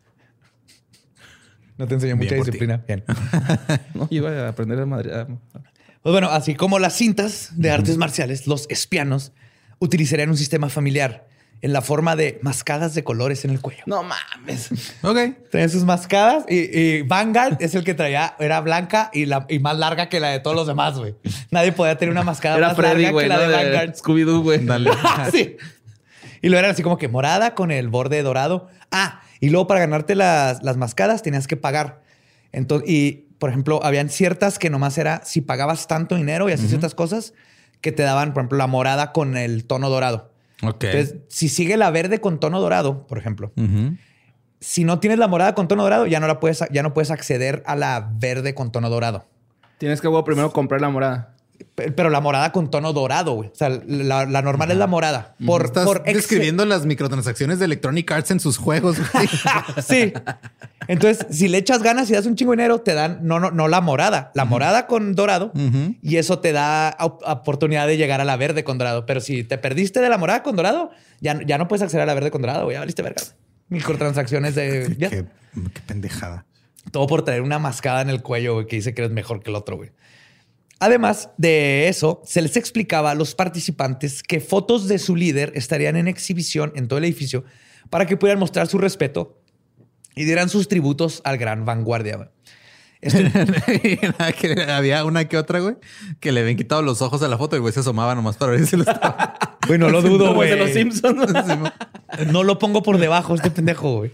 No te enseñé mucha Bien por ti. disciplina. Bien. No, yo iba a aprender a madre. Pues bueno, así como las cintas de artes marciales, los espianos utilizarían un sistema familiar en la forma de mascadas de colores en el cuello. No mames. Ok. Traían sus mascadas y, y Vanguard es el que traía, era blanca y, la, y más larga que la de todos los demás, güey. Nadie podía tener una mascada Era más Freddy, larga güey, que la ¿no? de De Vanguard. Scooby-Doo, güey. Dale. Sí. Y luego eran así como que morada con el borde dorado. Ah, y luego para ganarte las, las mascadas tenías que pagar. Entonces, y por ejemplo, habían ciertas que nomás era si pagabas tanto dinero y hacías ciertas cosas que te daban, por ejemplo, la morada con el tono dorado. Ok. Entonces, si sigue la verde con tono dorado, por ejemplo, Ujú. si no tienes la morada con tono dorado, ya no la puedes, ya no puedes acceder a la verde con tono dorado. Tienes que, güey, primero comprar la morada. Pe- Pero la morada con tono dorado, güey. O sea, la, la normal es la morada. Por, Estás por ex- describiendo las microtransacciones de Electronic Arts en sus juegos, güey. Sí. Entonces, si le echas ganas y das un chingo de dinero, te dan no, no, no la morada, la morada con dorado. Ujú. Y eso te da op- oportunidad de llegar a la verde con dorado. Pero si te perdiste de la morada con dorado, ya, ya no puedes acceder a la verde con dorado, güey. Ya valiste verga. Microtransacciones de... ya. Qué, qué pendejada. Todo por traer una mascada en el cuello, güey, que dice que eres mejor que el otro, güey. Además de eso, se les explicaba a los participantes que fotos de su líder estarían en exhibición en todo el edificio para que pudieran mostrar su respeto y dieran sus tributos al gran vanguardia, güey. Esto- Que había una que otra, güey, que le habían quitado los ojos a la foto y güey se asomaba nomás para ver si lo estaba. Güey, no lo dudo, Como el güey. de los Simpsons. No lo pongo por debajo, este pendejo, güey.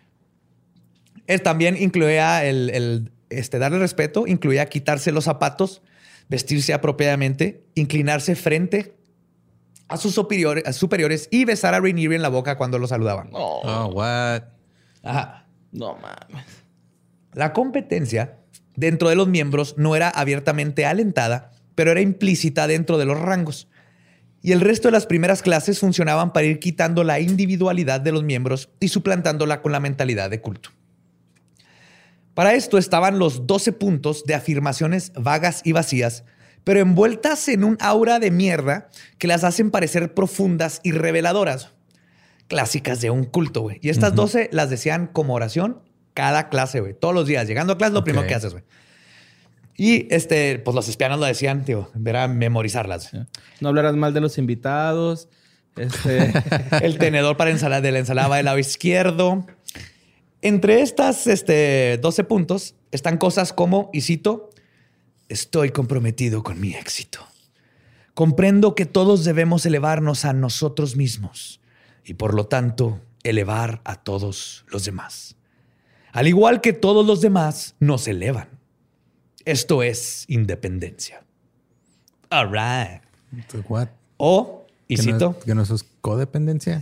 Él también incluía el, el, este, darle respeto, incluía quitarse los zapatos, vestirse apropiadamente, inclinarse frente a sus superiores, a superiores y besar a Rhaenyra en la boca cuando lo saludaban. No, Oh, what? Ajá. no mames. La competencia dentro de los miembros no era abiertamente alentada, pero era implícita dentro de los rangos. Y el resto de las primeras clases funcionaban para ir quitando la individualidad de los miembros y suplantándola con la mentalidad de culto. Para esto estaban los doce puntos de afirmaciones vagas y vacías, pero envueltas en un aura de mierda que las hacen parecer profundas y reveladoras. Clásicas de un culto, güey. Y estas uh-huh. doce las decían como oración cada clase, güey. Todos los días. Llegando a clase, lo okay. primero que haces, güey. Y este, pues los espianos lo decían, tío, era memorizarlas. No hablarás mal de los invitados. Este... El tenedor para ensalada de la ensalada va del lado izquierdo. Entre estas este, doce puntos están cosas como, y cito, estoy comprometido con mi éxito. Comprendo que todos debemos elevarnos a nosotros mismos y por lo tanto elevar a todos los demás. Al igual que todos los demás nos elevan. Esto es independencia. All right. What? O, y ¿Que cito... No, ¿Que no eso es codependencia?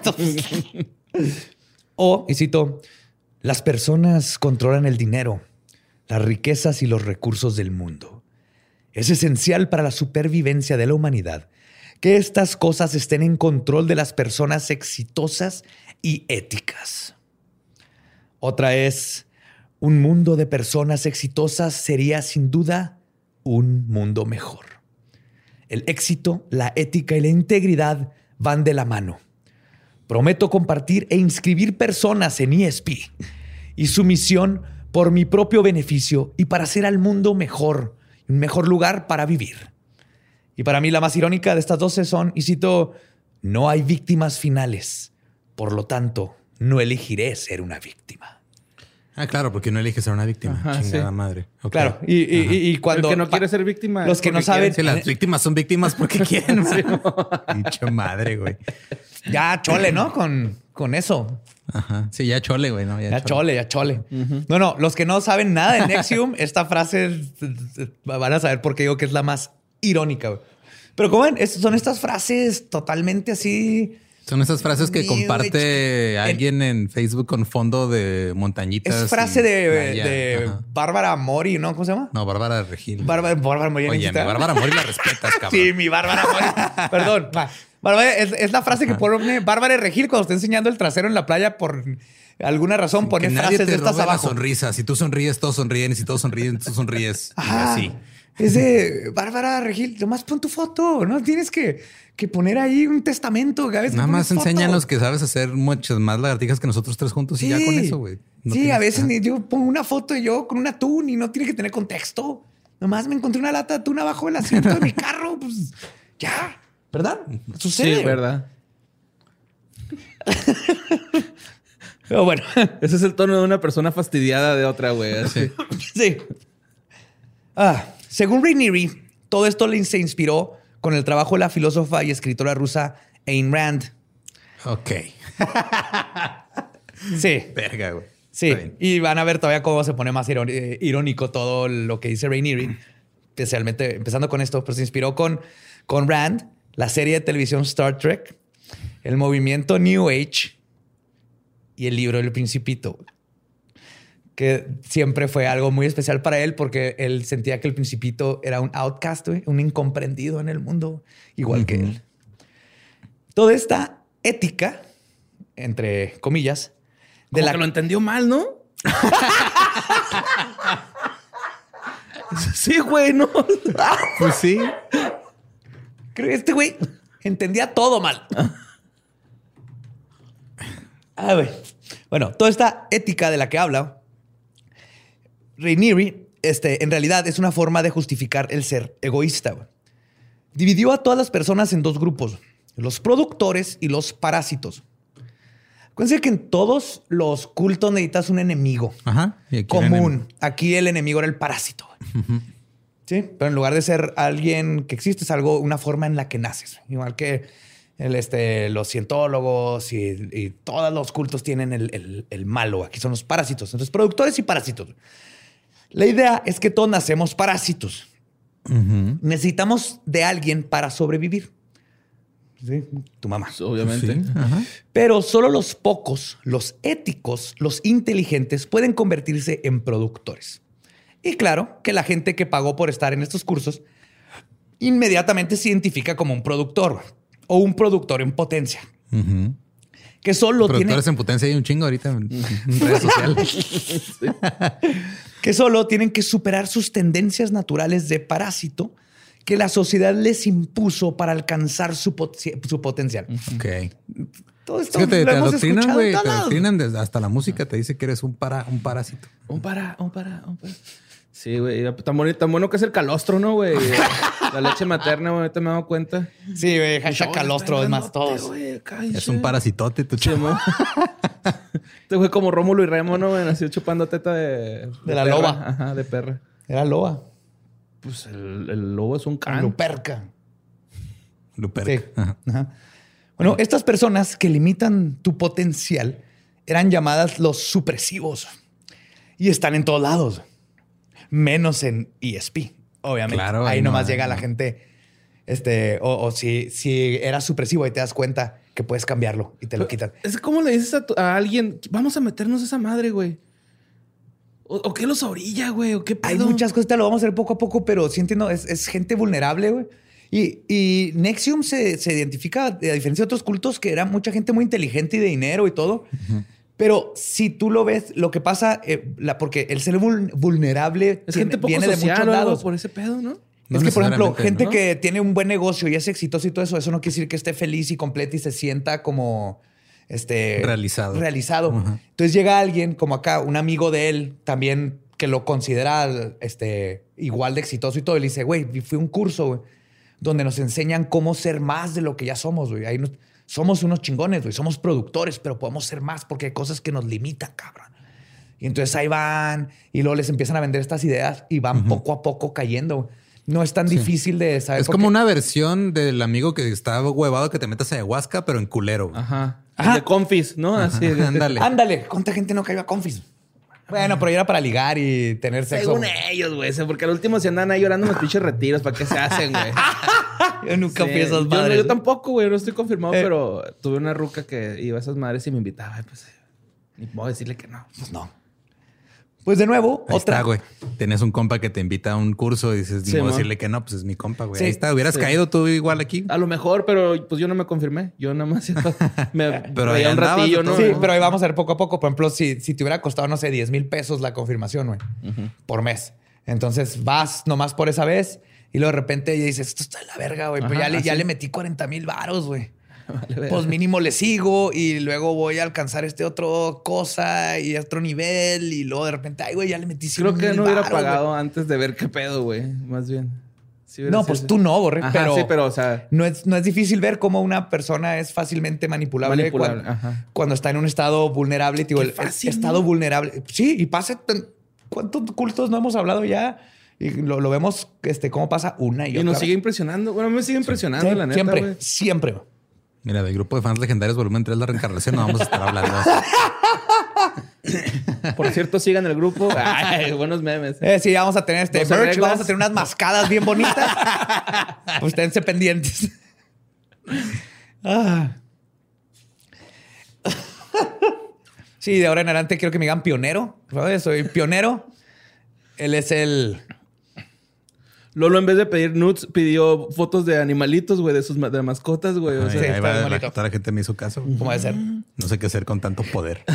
O, y cito, las personas controlan el dinero, las riquezas y los recursos del mundo. Es esencial para la supervivencia de la humanidad que estas cosas estén en control de las personas exitosas y éticas. Otra es... Un mundo de personas exitosas sería sin duda un mundo mejor. El éxito, la ética y la integridad van de la mano. Prometo compartir e inscribir personas en E S P y su misión por mi propio beneficio y para hacer al mundo mejor, un mejor lugar para vivir. Y para mí la más irónica de estas doce son, y cito, no hay víctimas finales. Por lo tanto, no elegiré ser una víctima. Ah, claro, porque no eliges ser una víctima. Ajá, Chingada sí. madre. Okay. Claro. Y, y, y cuando... El que no quiere ser víctima. Los que no saben... Sí, las víctimas son víctimas porque quieren. Dicho madre, güey. Ya chole, ¿no? Con, con eso. Ajá. Sí, ya chole, güey. ¿no? Ya, ya chole. chole, ya chole. Uh-huh. No, no. Los que no saben nada de Nexium, esta frase van a saber por qué digo que es la más irónica, güey. Pero como ven, son estas frases totalmente así... Son esas frases que comparte alguien en Facebook con fondo de montañitas. Es frase de, de Bárbara Mori, ¿no? ¿Cómo se llama? No, Bárbara Regil. Bárbara, Bárbara Mori. Oye, mi Bárbara Mori la respetas, cabrón. Sí, mi Bárbara Mori. Perdón. Bárbara, es, es la frase que pone Bárbara Regil cuando está enseñando el trasero en la playa por alguna razón. Sí, pone frases de estas abajo. Sonrisa. Si tú sonríes, todos sonríen. Y si todos sonríen, tú sonríes. Ajá. Así. Es de Bárbara Regil. Nomás pon tu foto. No tienes que... que poner ahí un testamento. Nada más enseñan los que sabes hacer muchas más lagartijas que nosotros tres juntos sí. y ya con eso, güey. No sí, a veces ni yo pongo una foto y yo con un atún y no tiene que tener contexto. Nomás me encontré una lata de atún abajo del asiento de mi carro. Pues ya, ¿verdad? Sucede. Sí, verdad. Pero bueno. Ese es el tono de una persona fastidiada de otra, güey. Sí. sí. Ah, según Rainieri, todo esto le se inspiró con el trabajo de la filósofa y escritora rusa Ayn Rand. Ok. Sí. Verga, güey. Sí. Y van a ver todavía cómo se pone más irónico todo lo que dice Rainieri. Especialmente empezando con esto, pero se inspiró con, con Rand, la serie de televisión Star Trek, el movimiento New Age y el libro El Principito. Que siempre fue algo muy especial para él porque él sentía que el Principito era un outcast, güey, un incomprendido en el mundo, igual uh-huh. que él. Toda esta ética, entre comillas, de Como la que lo entendió mal, ¿no? Sí, güey, no. Pues sí. Creo que este güey entendía todo mal. A ver. Bueno, toda esta ética de la que habla Rainieri, este, en realidad es una forma de justificar el ser egoísta. Dividió a todas las personas en dos grupos, los productores y los parásitos. Acuérdense que en todos los cultos necesitas un enemigo. Ajá. Y aquí común. El aquí el enemigo era el parásito. Uh-huh. Sí, pero en lugar de ser alguien que existe, es algo, una forma en la que naces. Igual que el, este, los cientólogos y, y todos los cultos tienen el, el, el malo. Aquí son los parásitos. Entonces, productores y parásitos. La idea es que todos nacemos parásitos. Uh-huh. Necesitamos de alguien para sobrevivir. ¿Sí? Tu mamá. Obviamente. Sí. Ajá. Pero solo los pocos, los éticos, los inteligentes pueden convertirse en productores. Y claro, que la gente que pagó por estar en estos cursos inmediatamente se identifica como un productor o un productor en potencia. Uh-huh. Que solo Productores tiene... en potencia hay un chingo ahorita en, en redes sociales. Sí. Que solo tienen que superar sus tendencias naturales de parásito que la sociedad les impuso para alcanzar su, pot su potencial. Ok. Todo esto es que te, lo te hemos adoctrinan, escuchado güey. en Te todos lados. adoctrinan desde- hasta la música te dice que eres un, para, un parásito. Un para, un para, un para. Sí, güey. Tan bonito, tan bueno que es el calostro, ¿no, güey? La leche materna, güey. Ahorita me he dado cuenta. Sí, güey. Hashtag calostro es más todos. Wey, Es un parasitote, tu chamo. Este güey como Rómulo y Remo, ¿no, güey? Nació chupando teta de... De la perra. loba. Ajá, de perra. Era loba. Pues el, el lobo es un can. Luperca. Luperca. Sí. Ajá. Bueno, estas personas que limitan tu potencial eran llamadas los supresivos y están en todos lados, menos en E S P, obviamente. Claro, ahí ahí nomás no, llega no. la gente, este, o, o si, si eras supresivo y te das cuenta que puedes cambiarlo y te lo quitan. Es como le dices a, tu- a alguien, vamos a meternos esa madre, güey. ¿O, o qué los orilla, güey? ¿O qué pedo? Hay muchas cosas, te lo vamos a hacer poco a poco, pero sí entiendo, es, es gente vulnerable, güey. Y, y Nexium se, se identifica, a diferencia de otros cultos, que era mucha gente muy inteligente y de dinero y todo. Uh-huh. Pero si tú lo ves, lo que pasa, eh, la, porque el ser vul- vulnerable Es tiene- gente poco viene de social muchos o algo lados. por ese pedo, ¿no? No es que, por ejemplo, necesariamente, gente ¿no? que tiene un buen negocio y es exitoso y todo eso, eso no quiere decir que esté feliz y completa y se sienta como este, Realizado. realizado. Ajá. Entonces llega alguien como acá, un amigo de él también que lo considera este, igual de exitoso y todo. Y le dice, güey, fui a un curso, güey, donde nos enseñan cómo ser más de lo que ya somos, güey. Ahí nos- somos unos chingones, güey. Somos productores, pero podemos ser más porque hay cosas que nos limitan, cabrón. Y entonces ahí van y luego les empiezan a vender estas ideas y van Ujú. poco a poco cayendo. No es tan Sí. difícil de saber. Es por como qué. una versión del amigo que está huevado que te metas a ayahuasca, pero en culero. güey. Ajá. Ajá. De confis, ¿no? Así. de- Ándale. Ándale, ¿cuánta gente no cayó a confis? Bueno, pero era para ligar y tener sexo. Según ellos, güey. Porque al último se andan ahí llorando en los pinches retiros. ¿Para qué se hacen, güey? Yo nunca Sí. fui a esas yo, no- madres. yo tampoco, güey. No estoy confirmado, Eh. pero tuve una ruca que iba a esas madres y me invitaba. y Pues ni puedo decirle que no. Pues no. Pues de nuevo, Ahí otra. está, güey. Tienes un compa que te invita a un curso y dices, ni Sí, modo mo. decirle que no, pues es mi compa, güey. Sí, Ahí está. Hubieras sí. caído tú igual aquí. A lo mejor, pero pues yo no me confirmé. Yo nada más me Pero ahí veía un andabas ratillo, de ¿no? todo. Sí, pero ahí vamos a ver poco a poco. Por ejemplo, si, si te hubiera costado, no sé, diez mil pesos la confirmación, güey, por mes. Entonces vas nomás por esa vez y luego de repente ya dices, esto está de la verga, güey. Pero Ajá, ya le, ya así. le metí cuarenta mil varos, güey. Vale, verga. Pues mínimo le sigo y luego voy a alcanzar este otro cosa y otro nivel y luego de repente, ay, güey, ya le metí cien Creo que mil no hubiera varos, pagado güey. antes de ver qué pedo, güey. Más bien. Sí hubiera No, sido pues así. tú no, Borre, Ajá, pero, sí, pero, o sea, no, es, no es difícil ver cómo una persona es fácilmente manipulable, Manipulable, cuando, ajá. cuando está en un estado vulnerable. Digo, Qué el, el fácil, estado ¿no? vulnerable. Sí, y pasa. tan- ¿Cuántos cultos no hemos hablado ya? Y lo, lo vemos este, cómo pasa una y, y otra nos vez. sigue impresionando. Bueno, me sigue impresionando, Sí, la neta, siempre, güey. siempre. Mira, del grupo de fans legendarios volumen tres, la reencarnación, no vamos a estar hablando. Por cierto, sigan el grupo. Ay, buenos memes. Eh, sí, vamos a tener este doce merch, reglas. vamos a tener unas mascadas bien bonitas. Pues esténse pendientes. Ah. Sí, de ahora en adelante quiero que me digan pionero. ¿Sabes? Soy pionero. Él es el... Lolo, en vez de pedir nudes, pidió fotos de animalitos, güey, de sus ma- de mascotas, güey. O Ay, sea, sí, ahí está va, bien la, bonito. toda la gente me hizo caso. güey. ¿Cómo debe ser? No sé qué hacer con tanto poder.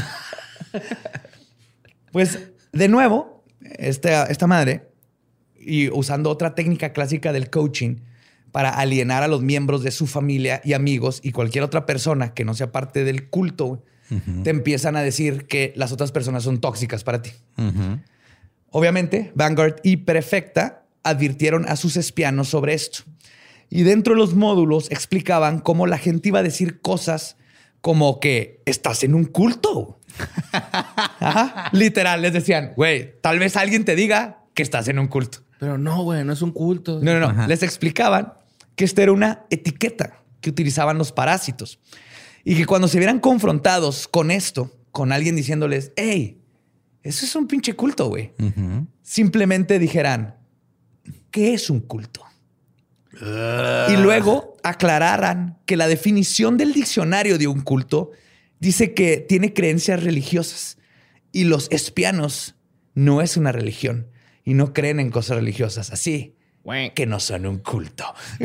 Pues, de nuevo, esta, esta madre, y usando otra técnica clásica del coaching para alienar a los miembros de su familia y amigos y cualquier otra persona que no sea parte del culto, güey, Ujú. te empiezan a decir que las otras personas son tóxicas para ti. Ujú. Obviamente, Vanguard y Perfecta advirtieron a sus espianos sobre esto. Y dentro de los módulos explicaban cómo la gente iba a decir cosas como que estás en un culto. Ajá. Literal, les decían, güey, tal vez alguien te diga que estás en un culto. Pero no, güey, no es un culto. No, no, no. Ajá. Les explicaban que esta era una etiqueta que utilizaban los parásitos. Y que cuando se vieran confrontados con esto, con alguien diciéndoles, hey, eso es un pinche culto, güey. Ujú. Simplemente dijeran, ¿qué es un culto? Y luego aclararan que la definición del diccionario de un culto dice que tiene creencias religiosas y los espianos no es una religión y no creen en cosas religiosas. Así que no son un culto.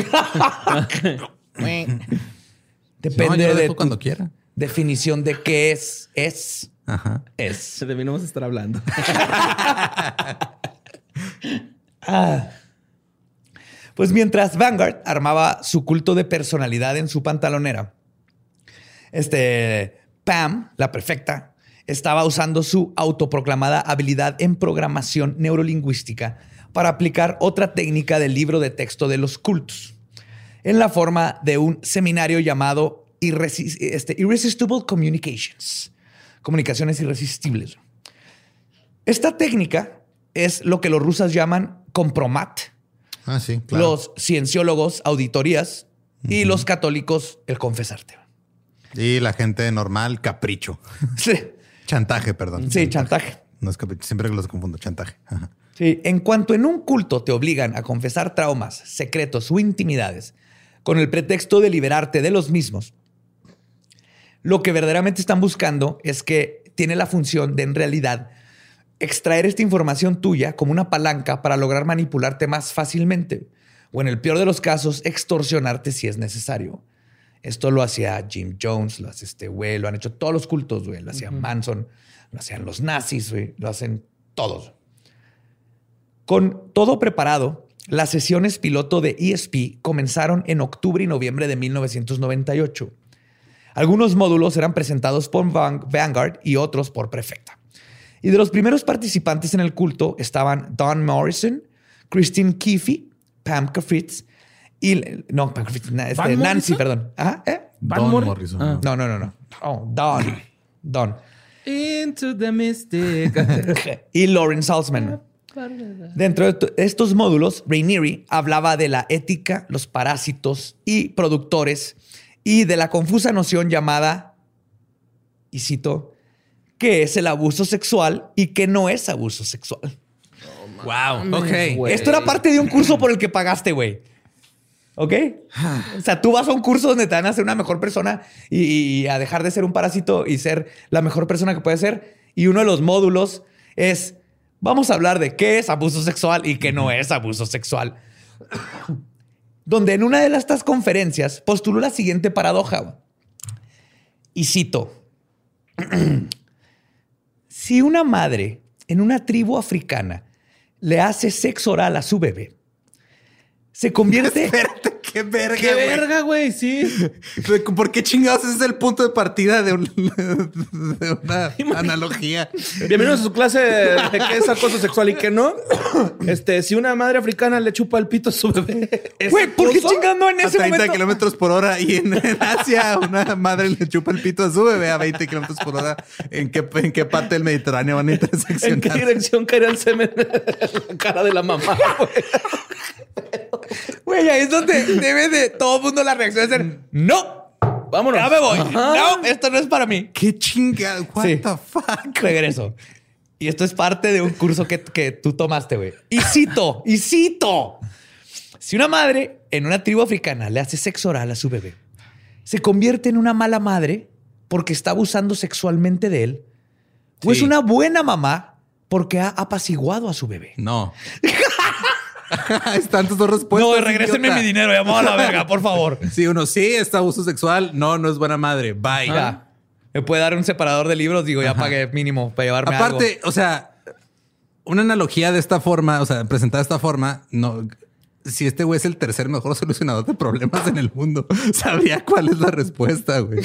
Depende no, de tu cuando quiera. definición de qué es. Es. Ajá. Es. De mí no vamos a estar hablando. ah. Pues mientras Vanguard armaba su culto de personalidad en su pantalonera, este Pam, la prefecta, estaba usando su autoproclamada habilidad en programación neurolingüística para aplicar otra técnica del libro de texto de los cultos, en la forma de un seminario llamado Irresis- este, Irresistible Communications, comunicaciones irresistibles. Esta técnica es lo que los rusos llaman compromat, ah, sí, claro. los cienciólogos auditorías y uh-huh. los católicos el confesarte. Y la gente normal, capricho. Sí. Chantaje, perdón. Sí, chantaje. chantaje. No es capricho, siempre los confundo, chantaje. Ajá. Sí, en cuanto en un culto te obligan a confesar traumas, secretos o intimidades con el pretexto de liberarte de los mismos, lo que verdaderamente están buscando es que tiene la función de en realidad extraer esta información tuya como una palanca para lograr manipularte más fácilmente o en el peor de los casos extorsionarte si es necesario. Esto lo hacía Jim Jones, lo hace este güey, lo han hecho todos los cultos, güey. Lo hacía uh-huh. Manson, lo hacían los nazis, güey. Lo hacen todos. Con todo preparado, las sesiones piloto de E S P comenzaron en octubre y noviembre de mil novecientos noventa y ocho. Algunos módulos eran presentados por Vanguard y otros por Prefecta. Y de los primeros participantes en el culto estaban Don Morrison, Christine Keefe, Pam Fritz y... No, Pam Fritz, este, Nancy, Morrison? perdón. Ajá, ¿eh? Don Mor- Morrison. Ah. No, no, no, no. Oh, Don. Don. Into the mystic. Y Lauren Salzman. Dentro de t- estos módulos, Rainieri hablaba de la ética, los parásitos y productores y de la confusa noción llamada, y cito, qué es el abuso sexual y qué no es abuso sexual. Oh, wow. Ok. Wey. Esto era parte de un curso por el que pagaste, güey. ¿Ok? O sea, tú vas a un curso donde te van a hacer una mejor persona y, y a dejar de ser un parásito y ser la mejor persona que puedes ser. Y uno de los módulos es, vamos a hablar de qué es abuso sexual y qué no es abuso sexual. Donde en una de estas conferencias postuló la siguiente paradoja. Y cito, si una madre en una tribu africana le hace sexo oral a su bebé, se convierte... Espérate, qué verga, ¡Qué verga, güey! Sí. ¿Por qué chingados ese es el punto de partida de, un, de una analogía? Bienvenidos a su clase de qué es acoso sexual y qué no. Este, si una madre africana le chupa el pito a su bebé... Güey, ¿por qué chingando en ese a treinta momento? kilómetros por hora y en, en Asia una madre le chupa el pito a su bebé a veinte kilómetros por hora? ¿En qué, ¿En qué parte del Mediterráneo van a interseccionar? ¿En qué dirección caería el semen en la cara de la mamá, güey? Güey, ahí es donde debe de todo el mundo la reacción de ser no, vámonos. Ya me voy. Ajá. No, esto no es para mí. Qué chingada. What Sí. the fuck? Regreso. Y esto es parte de un curso que, que tú tomaste, güey. Y cito, y cito. Si una madre en una tribu africana le hace sexo oral a su bebé, se convierte en una mala madre porque está abusando sexualmente de él. O es Sí. una buena mamá porque ha apaciguado a su bebé. No. Están tus dos respuestas. No, regrésenme idiota. mi dinero, llamado a la verga, por favor. Sí, uno sí está abuso sexual. No, no es buena madre. Bye. Ya. Me puede dar un separador de libros. Digo, ya Ajá. pagué mínimo para llevarme Aparte, algo. o sea, una analogía de esta forma, o sea, presentada de esta forma, no. Si este güey es el tercer mejor solucionador de problemas en el mundo, sabría cuál es la respuesta, güey.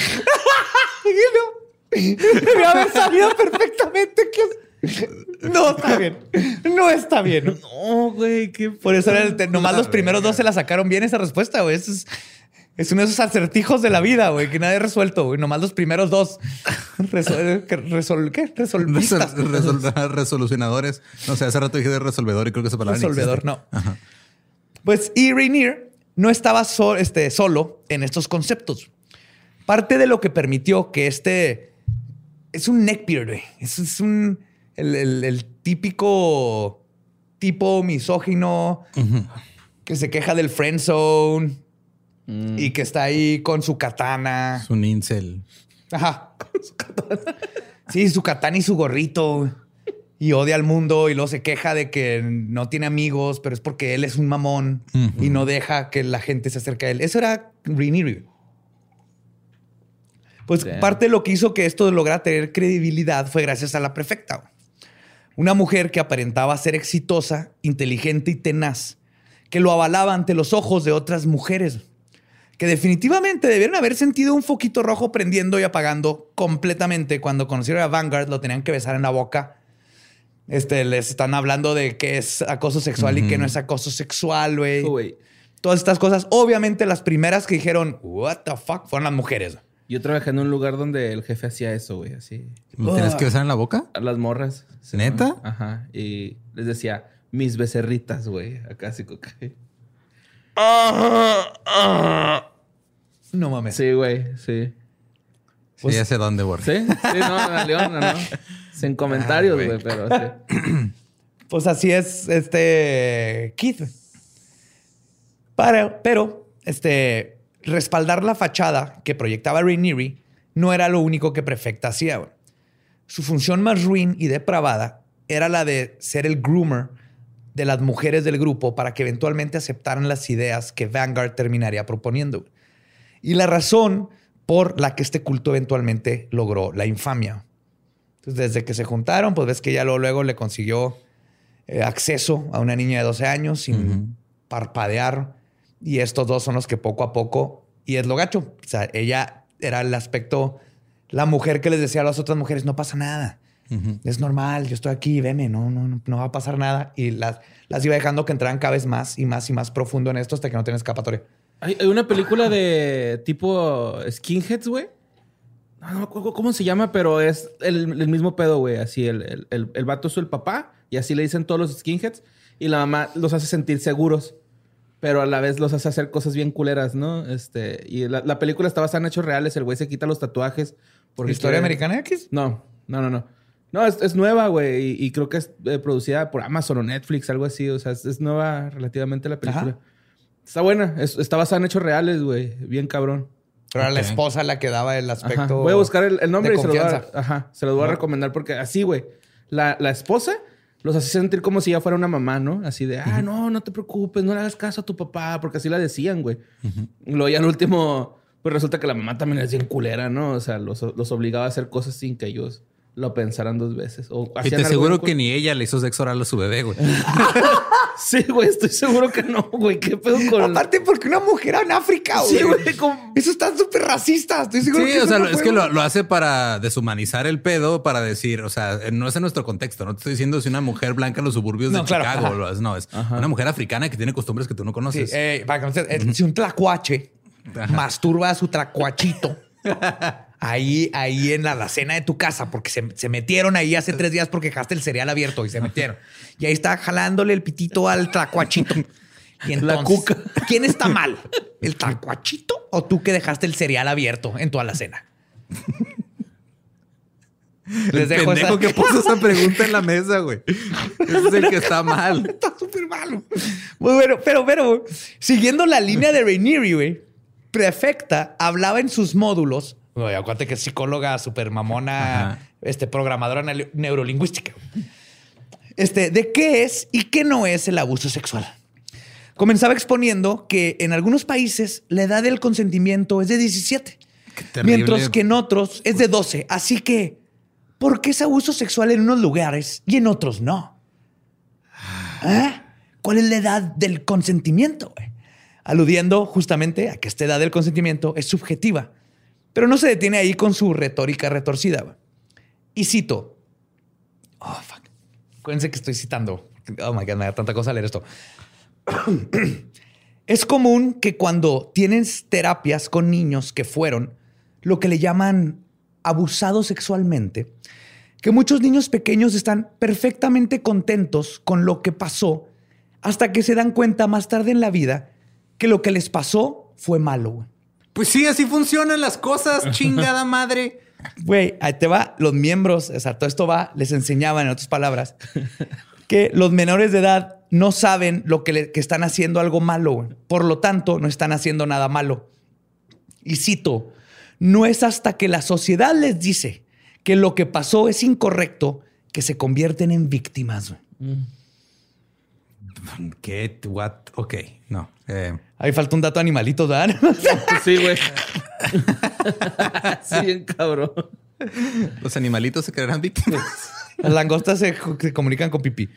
Debe haber sabido perfectamente que... No está bien. No está bien. No, güey, qué... Por eso era el, nomás los primeros dos se la sacaron bien esa respuesta, güey. Eso es, es uno de esos acertijos de la vida, güey, que nadie ha resuelto, güey. Nomás los primeros dos. Resol, resol, ¿Qué? Resolvistas. Resol, resol, resolucionadores. No sé, hace rato dije de resolvedor y creo que esa palabra Resolvedor, ni no. Ajá. Pues E. Rainier no estaba so, este, solo en estos conceptos. Parte de lo que permitió que este... Es un neckbeard, güey. Es, es un... El, el, el típico tipo misógino uh-huh. que se queja del friend zone mm. y que está ahí con su katana. Es un incel. Ajá. Su katana. Sí, su katana y su gorrito. y odia al mundo y luego se queja de que no tiene amigos, pero es porque él es un mamón uh-huh. y no deja que la gente se acerque a él. Eso era Rhaenyra. Pues Damn. parte de lo que hizo que esto lograra tener credibilidad fue gracias a la prefecta. Una mujer que aparentaba ser exitosa, inteligente y tenaz, que lo avalaba ante los ojos de otras mujeres, que definitivamente debieron haber sentido un foquito rojo prendiendo y apagando completamente cuando conocieron a Vanguard, lo tenían que besar en la boca. Este, les están hablando de qué es acoso sexual uh-huh. y qué no es acoso sexual, güey. Oh, Todas estas cosas. Obviamente las primeras que dijeron, what the fuck, fueron las mujeres. Yo trabajé en un lugar donde el jefe hacía eso, güey, así. ¿Lo tienes que besar en la boca? A las morras. ¿Neta? ¿No? Ajá. Y les decía, mis becerritas, güey. Acá así coca. No mames. Sí, güey, sí. Sí, pues, ya sé dónde, güey. Sí, sí, no, Leona, no. Sin comentarios, güey, ah, pero sí. Pues así es, este, Keith. Para, pero, este, respaldar la fachada que proyectaba Rhaenyra no era lo único que Prefecta hacía, güey. Su función más ruin y depravada era la de ser el groomer de las mujeres del grupo para que eventualmente aceptaran las ideas que Vanguard terminaría proponiendo. Y la razón por la que este culto eventualmente logró la infamia. Entonces, desde que se juntaron, pues ves que ella luego, luego le consiguió eh, acceso a una niña de doce años sin uh-huh. parpadear. Y estos dos son los que poco a poco... Y es lo gacho. O sea, ella era el aspecto... La mujer que les decía a las otras mujeres, no pasa nada. Uh-huh. Es normal, yo estoy aquí, veme, no, no, no, no va a pasar nada. Y las, las iba dejando que entraran cada vez más y más y más profundo en esto hasta que no tienen escapatoria. Hay, hay una película de tipo Skinheads, güey. No, no me acuerdo cómo se llama, pero es el, el mismo pedo, güey. Así, el, el, el, el vato es el papá y así le dicen todos los skinheads. Y la mamá los hace sentir seguros, pero a la vez los hace hacer cosas bien culeras, ¿no? Este, y la, la película está basada en hechos reales. El güey se quita los tatuajes. Porque ¿Historia quiere... Americana X? No, no, no, no. No, es, es nueva, güey. Y, y creo que es eh, producida por Amazon o Netflix, algo así. O sea, es, es nueva relativamente la película. Ajá. Está buena. Es, está basada en hechos reales, güey. Bien cabrón. Pero era okay. la esposa la que daba el aspecto. Ajá. Voy a buscar el, el nombre y se los, voy a, ajá, se los voy a no. recomendar porque así, güey. La, la esposa los hace sentir como si ella fuera una mamá, ¿no? Así de, ah, uh-huh. no, no te preocupes, no le hagas caso a tu papá, porque así la decían, güey. Uh-huh. Luego ya al último, pues resulta que la mamá también es bien culera, ¿no? O sea, los, los obligaba a hacer cosas sin que ellos lo pensaran dos veces. O y te aseguro que ni ella le hizo sexo oral a su bebé, güey. Sí, güey, estoy seguro que no, güey. ¿Qué pedo con...? Aparte, porque una mujer en África, güey. Sí, güey. Como... Eso está súper racista. Estoy seguro sí, que o sea, no es que lo, lo hace para deshumanizar el pedo, para decir, o sea, no es en nuestro contexto. No te estoy diciendo si una mujer blanca en los suburbios no, de claro, Chicago. Lo hace, no, es ajá. una mujer africana que tiene costumbres que tú no conoces. Sí, eh, para conocer, eh, si un tlacuache ajá. masturba a su tlacuachito... Ahí, ahí en la alacena de tu casa, porque se, se metieron ahí hace tres días porque dejaste el cereal abierto y se metieron. Y ahí está jalándole el pitito al tlacuachito. Y entonces, la cuca. ¿Quién está mal? ¿El tlacuachito o tú que dejaste el cereal abierto en tu alacena? Les el dejo pendejo esa... que puso esa pregunta en la mesa, güey. Ese es el que está mal. Está súper malo. Muy bueno, pero, pero, siguiendo la línea de Rhaenyra, güey, Prefecta hablaba en sus módulos. Oye, acuérdate que es psicóloga súper mamona, ajá. este, programadora ne- neurolingüística. Este, de qué es y qué no es el abuso sexual. Comenzaba exponiendo que en algunos países la edad del consentimiento es de diecisiete, mientras que en otros es de doce. Así que, ¿por qué es abuso sexual en unos lugares y en otros no? ¿Eh? ¿Cuál es la edad del consentimiento? Güey? Aludiendo justamente a que esta edad del consentimiento es subjetiva. Pero no se detiene ahí con su retórica retorcida. Y cito. Oh, fuck. Acuérdense que estoy citando. Oh, my God, me da tanta cosa leer esto. Es común que cuando tienes terapias con niños que fueron lo que le llaman abusados sexualmente, que muchos niños pequeños están perfectamente contentos con lo que pasó hasta que se dan cuenta más tarde en la vida que lo que les pasó fue malo, güey. Pues sí, así funcionan las cosas, chingada madre. Güey, ahí te va. Los miembros, o sea, todo esto va, les enseñaban, en otras palabras, que los menores de edad no saben lo que, le, que están haciendo algo malo. Güey. Por lo tanto, no están haciendo nada malo. Y cito, no es hasta que la sociedad les dice que lo que pasó es incorrecto que se convierten en víctimas. Mm. ¿Qué? What? Ok, no. Eh. Ahí falta un dato animalito, ¿verdad? Sí, güey. Sí, bien cabrón. Los animalitos se creerán víctimas. Las langostas se, se comunican con pipí.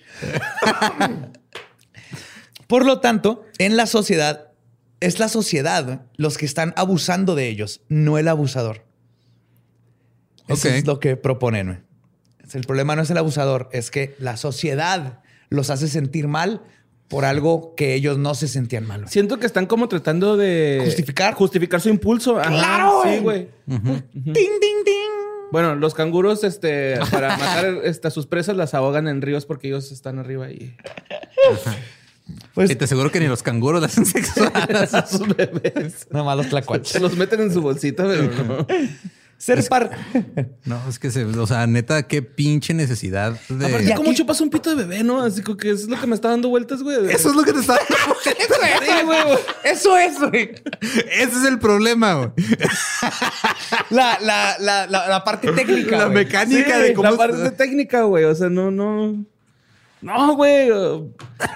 Por lo tanto, en la sociedad, es la sociedad los que están abusando de ellos, no el abusador. Eso Okay. es lo que proponen. El problema no es el abusador, es que la sociedad los hace sentir mal por algo que ellos no se sentían mal. Siento que están como tratando de... ¿Justificar? Justificar su impulso. Ajá, ¡Claro, sí, güey. Uh-huh. Ding, ding, ding. Bueno, los canguros, este, para matar este, a sus presas, las ahogan en ríos porque ellos están arriba y... Pues, y te aseguro que ni los canguros le hacen sexo a sus bebés. Nada más los tlacuaches. Se los meten en su bolsita, pero no. Ser par... No, es que se... O sea, neta, qué pinche necesidad de... Aparte, ¿cómo chupas un pito de bebé, no? Así como que eso es lo que me está dando vueltas, güey. Eso es lo que te está dando vueltas. Sí, güey. Eso es, güey. Ese es el problema, güey. La, la, la, la, la parte técnica, La güey. mecánica Sí, de cómo... La parte técnica, güey. O sea, no, no... No, güey. No.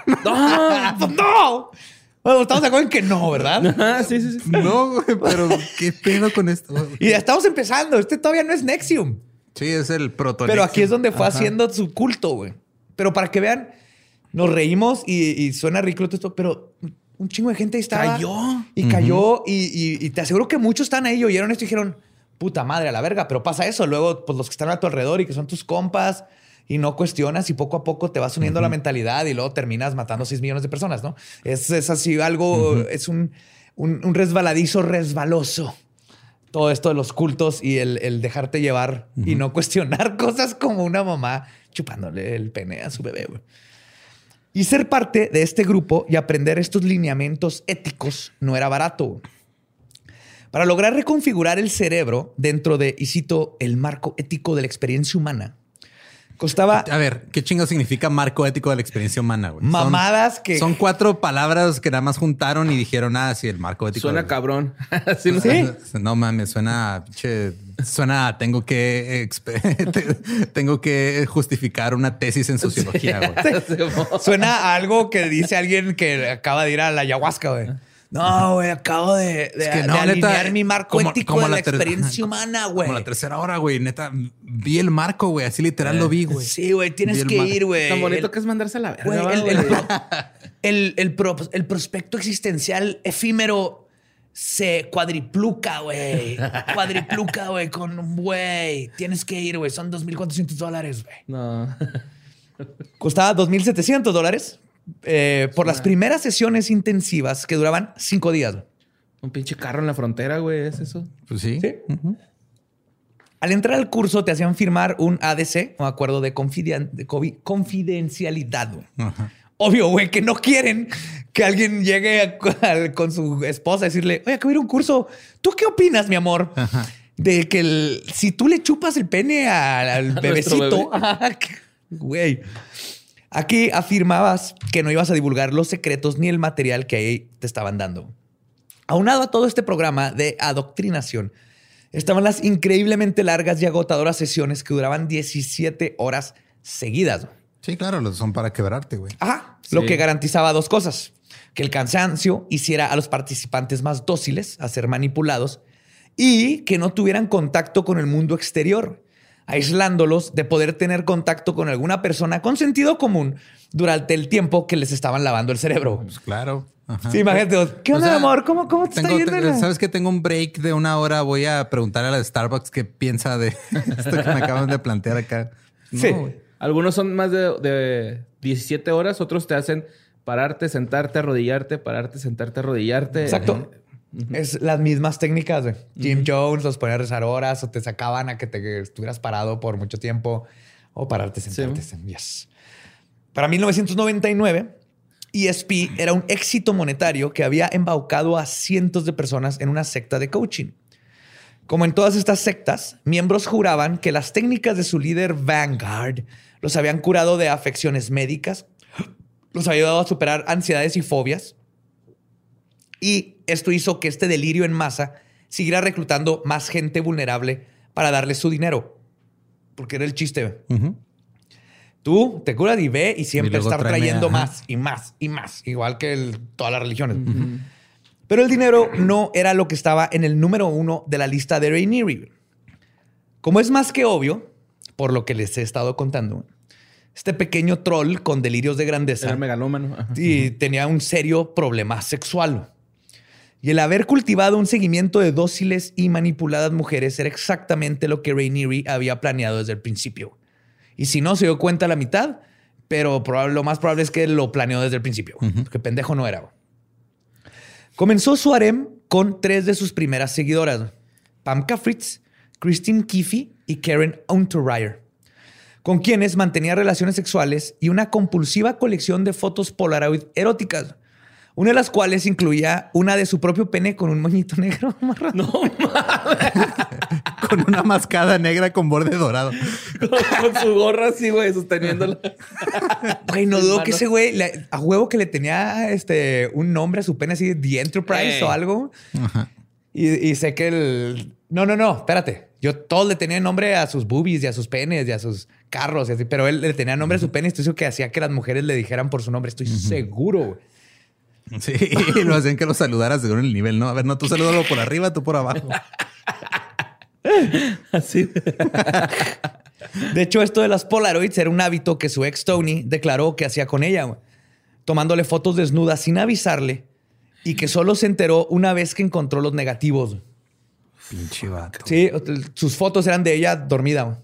¡No! Bueno, estamos de acuerdo en que no, ¿verdad? Ah, sí, sí, sí. No, güey, pero ¿qué pedo con esto? Y ya estamos empezando. Este todavía no es Nexium. Sí, es el proto. Pero aquí es donde fue Ajá. haciendo su culto, güey. Pero para que vean, nos reímos y, y suena ridículo todo esto, pero un chingo de gente ahí estaba. Cayó. Y cayó. Y, y, y te aseguro que muchos están ahí, oyeron esto y dijeron, puta madre, a la verga. Pero pasa eso. Luego, pues los que están a tu alrededor y que son tus compas y no cuestionas y poco a poco te vas uniendo uh-huh. a la mentalidad y luego terminas matando seis millones de personas, ¿no? Es, es así algo, uh-huh. es un, un, un resbaladizo resbaloso. Todo esto de los cultos y el, el dejarte llevar uh-huh. y no cuestionar cosas como una mamá chupándole el pene a su bebé, güey. Y ser parte de este grupo y aprender estos lineamientos éticos no era barato. Para lograr reconfigurar el cerebro dentro de, y cito, el marco ético de la experiencia humana, costaba... A ver, ¿qué chingo significa marco ético de la experiencia humana, güey? Mamadas son, que... Son cuatro palabras que nada más juntaron y dijeron, ah, sí, el marco ético. Suena de... cabrón. ¿Sí? ¿Sí? No mames, suena... Che, suena... Tengo que... Exp... tengo que justificar una tesis en sociología, güey. Sí. Suena a algo que dice alguien que acaba de ir a la ayahuasca, güey. No, güey, acabo de, de, es que no, de alinear neta, mi marco como, ético como de la, la experiencia humana, güey. Como la tercera hora, güey. Neta, vi el marco, güey. Así literal eh, lo vi, güey. Sí, güey. Tienes que ir, güey. Tan bonito el, que es mandarse a la verga. Güey, el, el, el, el, pro, el prospecto existencial efímero se cuadripluca, güey. Cuadripluca, güey, con, güey. Tienes que ir, güey. Son dos mil cuatrocientos dólares, güey. No. Costaba dos mil setecientos dólares. Eh, por las primeras sesiones intensivas que duraban cinco días. Un pinche carro en la frontera, güey, ¿es eso? Pues sí. ¿Sí? Uh-huh. Al entrar al curso te hacían firmar un A D C, un acuerdo de, confiden- de confidencialidad. Güey. Uh-huh. Obvio, güey, que no quieren que alguien llegue a, a, con su esposa a decirle, oye, acabo de ir a un curso. ¿Tú qué opinas, mi amor? Uh-huh. De que el, si tú le chupas el pene al, al bebecito, güey. Aquí afirmabas que no ibas a divulgar los secretos ni el material que ahí te estaban dando. Aunado a todo este programa de adoctrinación, estaban las increíblemente largas y agotadoras sesiones que duraban diecisiete horas seguidas. Sí, claro, son para quebrarte, güey. Ajá. Sí. Lo que garantizaba dos cosas. Que el cansancio hiciera a los participantes más dóciles a ser manipulados y que no tuvieran contacto con el mundo exterior, aislándolos de poder tener contacto con alguna persona con sentido común durante el tiempo que les estaban lavando el cerebro. Pues claro. Ajá. Sí, imagínate. ¿Qué onda, o sea, amor? ¿Cómo, cómo te tengo, está yendo? Te, Sabes que tengo un break de una hora. Voy a preguntarle a la de Starbucks qué piensa de esto que me acaban de plantear acá. No, sí. Wey. Algunos son más de, de diecisiete horas. Otros te hacen pararte, sentarte, arrodillarte, pararte, sentarte, arrodillarte. Exacto. Uh-huh. Es las mismas técnicas, güey. Jim uh-huh. Jones los ponía a rezar horas o te sacaban a que te estuvieras parado por mucho tiempo o pararte, sentarte. Sí. Yes. Para mil novecientos noventa y nueve, E S P era un éxito monetario que había embaucado a cientos de personas en una secta de coaching. Como en todas estas sectas, miembros juraban que las técnicas de su líder Vanguard los habían curado de afecciones médicas, los había ayudado a superar ansiedades y fobias. Y esto hizo que este delirio en masa siguiera reclutando más gente vulnerable para darle su dinero. Porque era el chiste. Uh-huh. Tú te curas y ve y siempre Y luego estar tráeme, trayendo ajá. más y más y más, igual que el- todas las religiones. Uh-huh. Pero el dinero no era lo que estaba en el número uno de la lista de Rhaenyra. Como es más que obvio, por lo que les he estado contando, este pequeño troll con delirios de grandeza Era megalómano. Ajá. y tenía un serio problema sexual. Y el haber cultivado un seguimiento de dóciles y manipuladas mujeres era exactamente lo que Rhaenyra había planeado desde el principio. Y si no, se dio cuenta a la mitad, pero probable, lo más probable es que lo planeó desde el principio. Uh-huh. Porque pendejo no era. Comenzó su harem con tres de sus primeras seguidoras. Pam Fritz, Christine Keefe y Karen Unterreyer, con quienes mantenía relaciones sexuales y una compulsiva colección de fotos Polaroid eróticas, una de las cuales incluía una de su propio pene con un moñito negro. No mames. Con una mascada negra con borde dorado. con, con su gorra así, güey, sosteniéndola. Güey, no dudo que ese güey, le, a huevo que le tenía este, un nombre a su pene así, The Enterprise hey. o algo. Ajá. Y, y sé que el... No, no, no, espérate. Yo todos le tenía nombre a sus boobies y a sus penes y a sus carros y así, pero él le tenía nombre uh-huh. a su pene y estoy seguro que hacía que las mujeres le dijeran por su nombre. Estoy uh-huh. seguro, güey. Sí, lo hacían que lo saludaras según el nivel, ¿no? A ver, no, tú salúdalo por arriba, tú por abajo. Así. De hecho, esto de las Polaroids era un hábito que su ex Tony declaró que hacía con ella, güey, tomándole fotos desnudas sin avisarle y que solo se enteró una vez que encontró los negativos. Pinche vato. Sí, sus fotos eran de ella dormida, güey.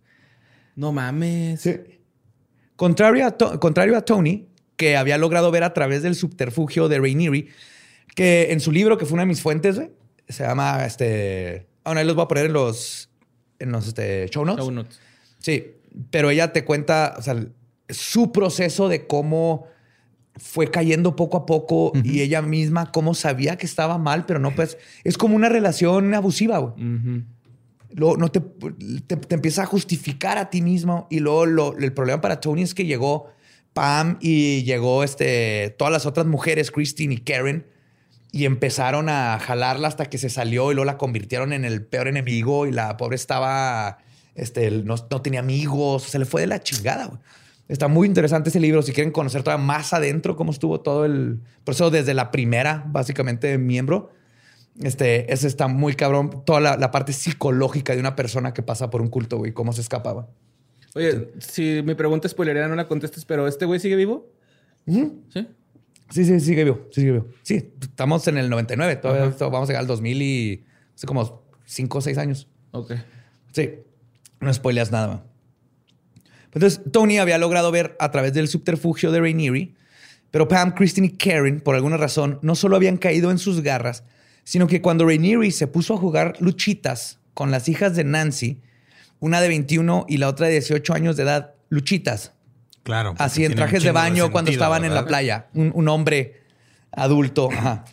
No mames. Sí. Contrario a, to- contrario a Tony, que había logrado ver a través del subterfugio de Rhaenyra, que en su libro, que fue una de mis fuentes, güey, se llama, este... Bueno, ahí los voy a poner en los, en los este, show notes. Show notes. Sí, pero ella te cuenta, o sea, su proceso de cómo fue cayendo poco a poco uh-huh. y ella misma cómo sabía que estaba mal, pero no, pues, es como una relación abusiva, güey. Uh-huh. Luego no te, te, te empieza a justificar a ti mismo y luego lo, el problema para Tony es que llegó Pam y llegó este, todas las otras mujeres, Christine y Karen, y empezaron a jalarla hasta que se salió y luego la convirtieron en el peor enemigo y la pobre estaba, este, no, no tenía amigos, se le fue de la chingada, güey. Está muy interesante ese libro. Si quieren conocer todavía más adentro cómo estuvo todo el proceso desde la primera, básicamente, miembro, este, ese está muy cabrón. Toda la, la parte psicológica de una persona que pasa por un culto, güey, cómo se escapaba. Oye, sí. Si mi pregunta spoilerera no la contestes, pero ¿este güey sigue vivo? Uh-huh. ¿Sí? Sí, sí, sigue vivo. Sí, sigue vivo. Sí, estamos en el noventa y nueve. Todavía uh-huh. vamos a llegar al dos mil y hace como cinco o seis años. Ok. Sí, no spoileas nada, man. Entonces, Tony había logrado ver a través del subterfugio de Rhaenyra, pero Pam, Christine y Karen, por alguna razón, no solo habían caído en sus garras, sino que cuando Rhaenyra se puso a jugar luchitas con las hijas de Nancy, una de veintiuno y la otra de dieciocho años de edad, luchitas. Claro. Así en trajes de baño de cuando sentido, estaban ¿verdad? En la playa. Un, un hombre adulto. Ajá.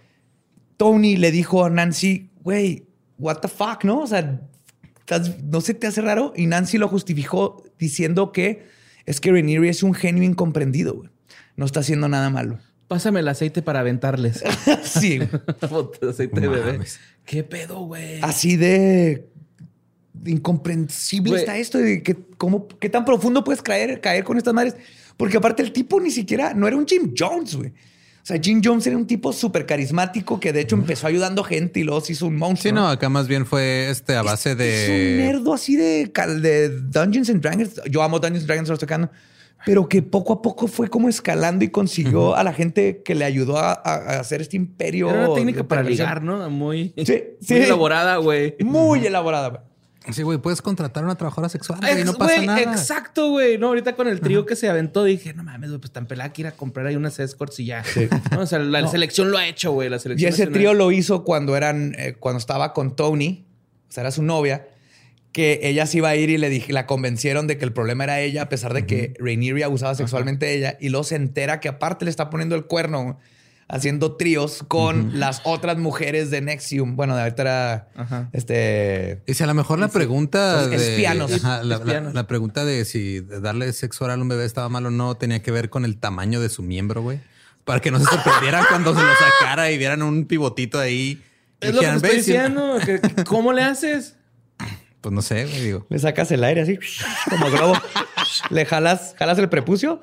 Tony le dijo a Nancy, güey, what the fuck, ¿no? O sea, ¿no se te hace raro? Y Nancy lo justificó diciendo que es que Rhaenyra es un genio incomprendido, güey. No está haciendo nada malo. Pásame el aceite para aventarles. Sí. Aceite de bebé. ¿Qué pedo, güey? Así de incomprensible wey. Está esto. De que, cómo, ¿Qué tan profundo puedes caer, caer con estas madres? Porque aparte el tipo ni siquiera... No era un Jim Jones, güey. O sea, Jim Jones era un tipo súper carismático que de hecho empezó ayudando gente y luego se hizo un monstruo. Sí, no, acá más bien fue este a base es, de... Es un nerdo así de, de Dungeons and Dragons. Yo amo Dungeons and Dragons, lo estoy tocando. Pero que poco a poco fue como escalando y consiguió uh-huh. a la gente que le ayudó a, a hacer este imperio. Era una técnica para ligar, ¿no? Muy, sí, sí. muy elaborada, güey. Muy uh-huh. elaborada, güey. Sí, güey, puedes contratar a una trabajadora sexual y no pasa wey, nada. Exacto, güey. No, ahorita con el trío uh-huh. que se aventó dije, no mames, güey, pues tan pelada que ir a comprar ahí unas escorts y ya. Sí. ¿No? O sea, la no. selección lo ha hecho, güey. La selección y ese nacional. Trío lo hizo cuando eran, eh, cuando estaba con Tony, o sea, era su novia, que ella se iba a ir y le dije, la convencieron de que el problema era ella, a pesar de uh-huh. que Rhaenyra abusaba sexualmente uh-huh. de ella, y luego se entera que aparte le está poniendo el cuerno haciendo tríos con uh-huh. las otras mujeres de Nexium. Bueno, de ahorita era uh-huh. este. Y si a lo mejor la pregunta de espianos. Ajá, la, espianos. La, la pregunta de si darle sexo oral a un bebé estaba mal o no tenía que ver con el tamaño de su miembro, güey. Para que no se sorprendieran cuando se lo sacara y vieran un pivotito ahí. Es lo que te estoy diciendo. ¿Cómo le haces? Pues no sé, güey, digo. Le sacas el aire así, como globo. Le jalas, jalas el prepucio.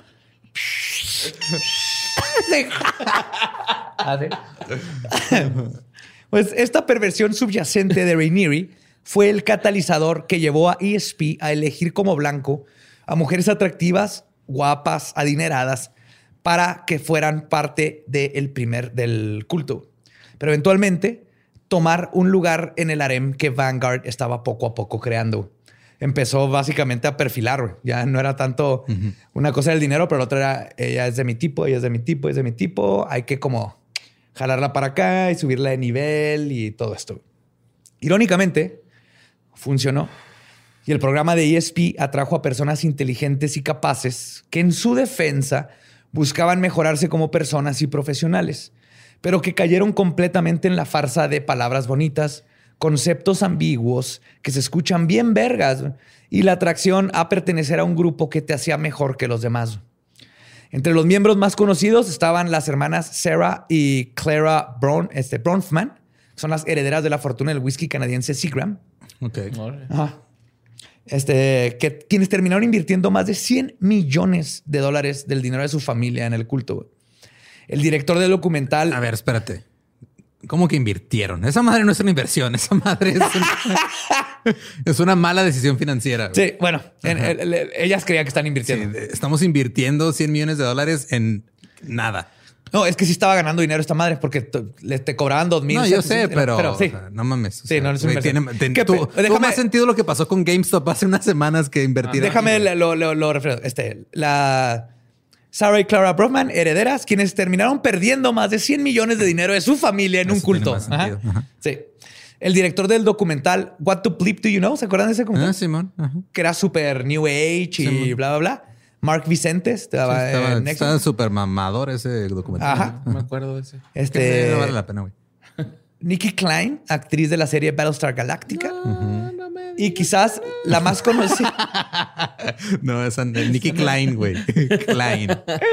Pues esta perversión subyacente de Rhaenyra fue el catalizador que llevó a E S P a elegir como blanco a mujeres atractivas, guapas, adineradas, para que fueran parte del primer del culto. Pero eventualmente tomar un lugar en el harem que Vanguard estaba poco a poco creando. Empezó básicamente a perfilar. Ya no era tanto uh-huh. una cosa del dinero, pero la otra era ella es de mi tipo, ella es de mi tipo, es de mi tipo. Hay que como jalarla para acá y subirla de nivel y todo esto. Irónicamente, funcionó. Y el programa de E S P atrajo a personas inteligentes y capaces que en su defensa buscaban mejorarse como personas y profesionales, pero que cayeron completamente en la farsa de palabras bonitas, conceptos ambiguos que se escuchan bien vergas y la atracción a pertenecer a un grupo que te hacía mejor que los demás. Entre los miembros más conocidos estaban las hermanas Sarah y Clara Bron, este, Bronfman, son las herederas de la fortuna del whisky canadiense Seagram. Ok. Ajá. Este, que, quienes terminaron invirtiendo más de cien millones de dólares del dinero de su familia en el culto. El director del documental... A ver, espérate. ¿Cómo que invirtieron? Esa madre no es una inversión. Esa madre es una, es una mala decisión financiera. Güey. Sí, bueno, en, el, el, ellas creían que están invirtiendo. Sí, estamos invirtiendo cien millones de dólares en nada. No, es que sí estaba ganando dinero esta madre porque te, te cobraban dos mil. No, yo sé, pero, pero sí. O sea, no mames. Sí, sea, no es tiene, tiene, tu, déjame, tuvo más sentido lo que pasó con GameStop hace unas semanas que invertir. Ah, déjame aquí. lo, lo, lo refiero. Este, la Sarah y Clara Bronfman, herederas, quienes terminaron perdiendo más de cien millones de dinero de su familia en Eso un culto. Ajá. Ajá. Sí. El director del documental What the Bleep Do You Know? ¿Se acuerdan de ese documental? Ah, Simón. Ajá. Que era súper New Age y Simón. bla, bla, bla. Mark Vicentes estaba, sí, estaba, en estaba súper mamador ese documental. Ajá. No me acuerdo de ese. Este, no vale la pena, güey. Nikki Klein, actriz de la serie Battlestar Galactica. No, uh-huh. no me y quizás la más conocida. No, esa Nikki Klein, güey. Klein.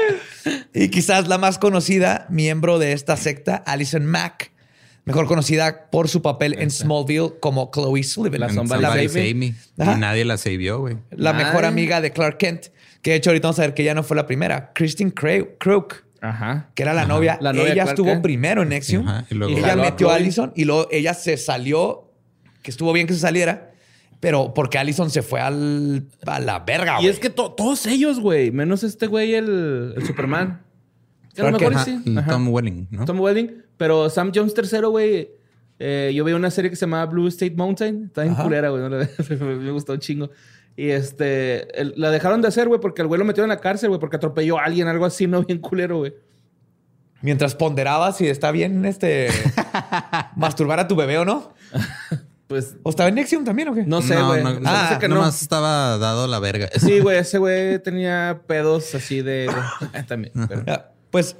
Y quizás la más conocida miembro de esta secta, Allison Mack. Mejor conocida por su papel Esa. en Smallville como Chloe Sullivan. La sombra la Save Me. Y nadie la savió, güey. La Ay. mejor amiga de Clark Kent. Que de hecho ahorita vamos a ver que ella no fue la primera. Kristen Crook. Ajá. Que era la Ajá. novia. La novia ella Clark estuvo Kent. primero en Nexium. Ajá. Y luego ella jaló a metió a Chloe. Allison y luego ella se salió. Que estuvo bien que se saliera. Pero porque Allison se fue al, a la verga, güey. Y es que to- todos ellos, güey. Menos este güey, el, el Superman. Que a lo mejor Ajá. sí. Y Ajá. Tom Welling, ¿no? Tom Welling. Pero Sam Jones tercero, güey. Eh, yo veía una serie que se llamaba Blue State Mountain. Está bien Ajá. culera, güey. ¿No? Me gustó un chingo. Y este... el- la dejaron de hacer, güey, porque el güey lo metieron en la cárcel, güey, porque atropelló a alguien, algo así, ¿no? Bien culero, güey. Mientras ponderabas si está bien este masturbar a tu bebé o no. Pues... ¿O estaba en Nexium también o qué? No sé, No, güey. no, No, no, sé que no. nomás estaba dado la verga. Sí, güey. Ese güey tenía pedos así de... de- también. Pero... Ah, Pues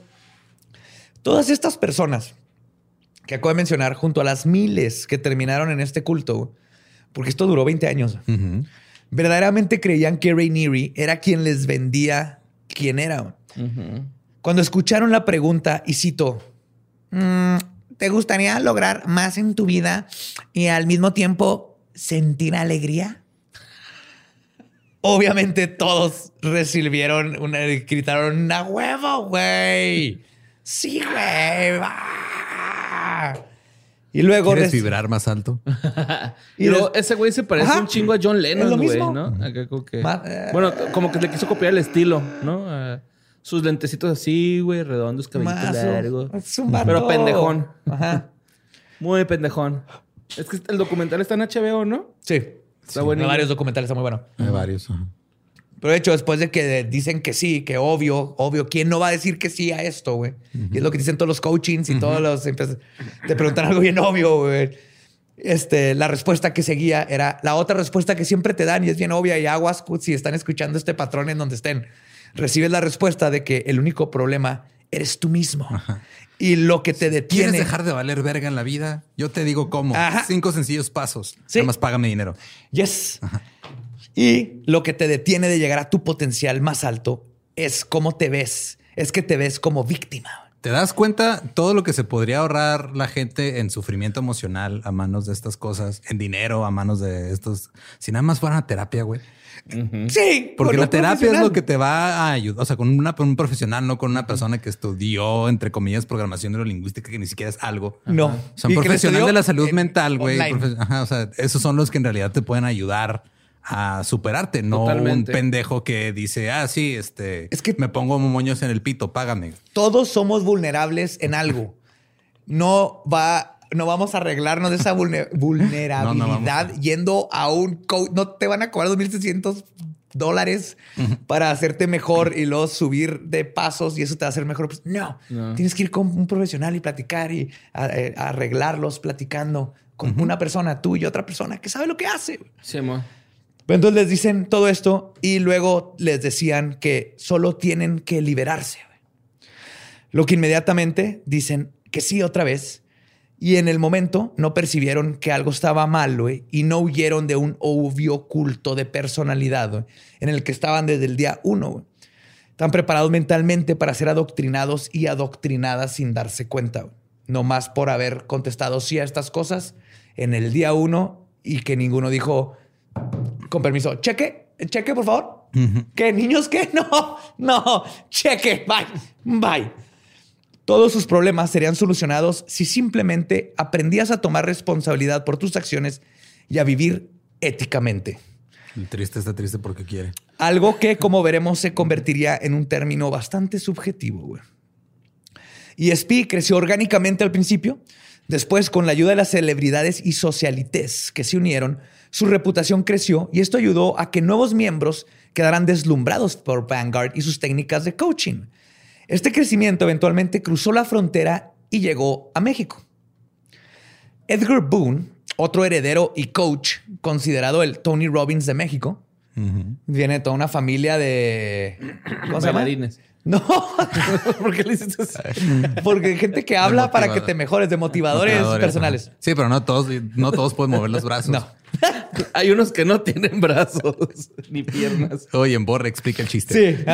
todas estas personas que acabo de mencionar, junto a las miles que terminaron en este culto, porque esto duró veinte años, Uh-huh. verdaderamente creían que Rhaenyra era quien les vendía quién era. Uh-huh. Cuando escucharon la pregunta, y cito, "Mm, ¿te gustaría lograr más en tu vida y al mismo tiempo sentir alegría?" Obviamente todos recibieron una, gritaron, ¡a huevo, güey! ¡Sí, güey! ¡Ah! Y luego... ¿Quieres res- vibrar más alto? Y luego ese güey se parece Ajá. un chingo a John Es Lennon, lo güey, mismo. ¿no? Acá como que... Ma- eh. Bueno, como que le quiso copiar el estilo, ¿no? Ah, sus lentecitos así, güey, redondos, cabellitos Más, largos. es un vato. Pero pendejón. Ajá. Muy pendejón. Es que el documental está en H B O, ¿no? Sí. Está Sí, buenísimo. varios documentales, está muy bueno. Hay varios. Ajá. Pero de hecho, después de que dicen que sí, que obvio, obvio, ¿quién no va a decir que sí a esto, güey? Uh-huh. Y es lo que dicen todos los coachings y uh-huh. todos los... Empe- te preguntan algo bien obvio, güey. Este, la respuesta que seguía era la otra respuesta que siempre te dan y es bien obvia y aguas si están escuchando este patrón en donde estén. Recibes la respuesta de que el único problema eres tú mismo. Ajá. Y lo que te detiene... ¿Quieres dejar de valer verga en la vida? Yo te digo cómo. Ajá. Cinco sencillos pasos. Sí. Nada más págame dinero. Yes. Ajá. Y lo que te detiene de llegar a tu potencial más alto es cómo te ves. Es que te ves como víctima. ¿Te das cuenta todo lo que se podría ahorrar la gente en sufrimiento emocional a manos de estas cosas? En dinero a manos de estos... Si nada más fueran a terapia, güey. Uh-huh. Sí. Porque la terapia es lo que te va a ayudar. O sea, con una, un profesional, no con una persona que estudió, entre comillas, programación neurolingüística, que ni siquiera es algo. No. Son profesionales de la salud mental, güey. Profe- Ajá, o sea, esos son los que en realidad te pueden ayudar a superarte, no Totalmente. Un pendejo que dice, ah, sí, este, es que me pongo moños en el pito, págame. Todos somos vulnerables en algo. No va... No vamos a arreglarnos de esa vulner- vulnerabilidad no, no a... yendo a un coach. No te van a cobrar dos mil seiscientos dólares uh-huh. para hacerte mejor y luego subir de pasos y eso te va a hacer mejor. Pues no, no. Tienes que ir con un profesional y platicar y a, a arreglarlos platicando con uh-huh. una persona, tú y otra persona que sabe lo que hace. Sí, amor. Entonces les dicen todo esto y luego les decían que solo tienen que liberarse. Lo que inmediatamente dicen que sí otra vez. Y en el momento no percibieron que algo estaba mal, güey, y no huyeron de un obvio culto de personalidad, güey, en el que estaban desde el día uno. Güey. Están preparados mentalmente para ser adoctrinados y adoctrinadas sin darse cuenta. Güey. No más por haber contestado sí a estas cosas en el día uno y que ninguno dijo, con permiso, cheque, cheque, por favor. Uh-huh. ¿Qué, niños? ¿Qué? No, no, cheque, bye, bye. Todos sus problemas serían solucionados si simplemente aprendías a tomar responsabilidad por tus acciones y a vivir éticamente. El triste está triste porque quiere. Algo que, como veremos, se convertiría en un término bastante subjetivo. Güey. E S P creció orgánicamente al principio. Después, con la ayuda de las celebridades y socialites que se unieron, su reputación creció y esto ayudó a que nuevos miembros quedaran deslumbrados por Vanguard y sus técnicas de coaching. Este crecimiento eventualmente cruzó la frontera y llegó a México. Edgar Boone, otro heredero y coach considerado el Tony Robbins de México, uh-huh. viene de toda una familia de... ¿Cómo se llama? Bailarines. No. ¿Por qué le hiciste eso? Porque hay gente que habla para que te mejores, de motivadores, motivadores personales. No. Sí, pero no todos, no todos pueden mover los brazos. No. Hay unos que no tienen brazos ni piernas. Oye, en Borre explica el chiste. Sí.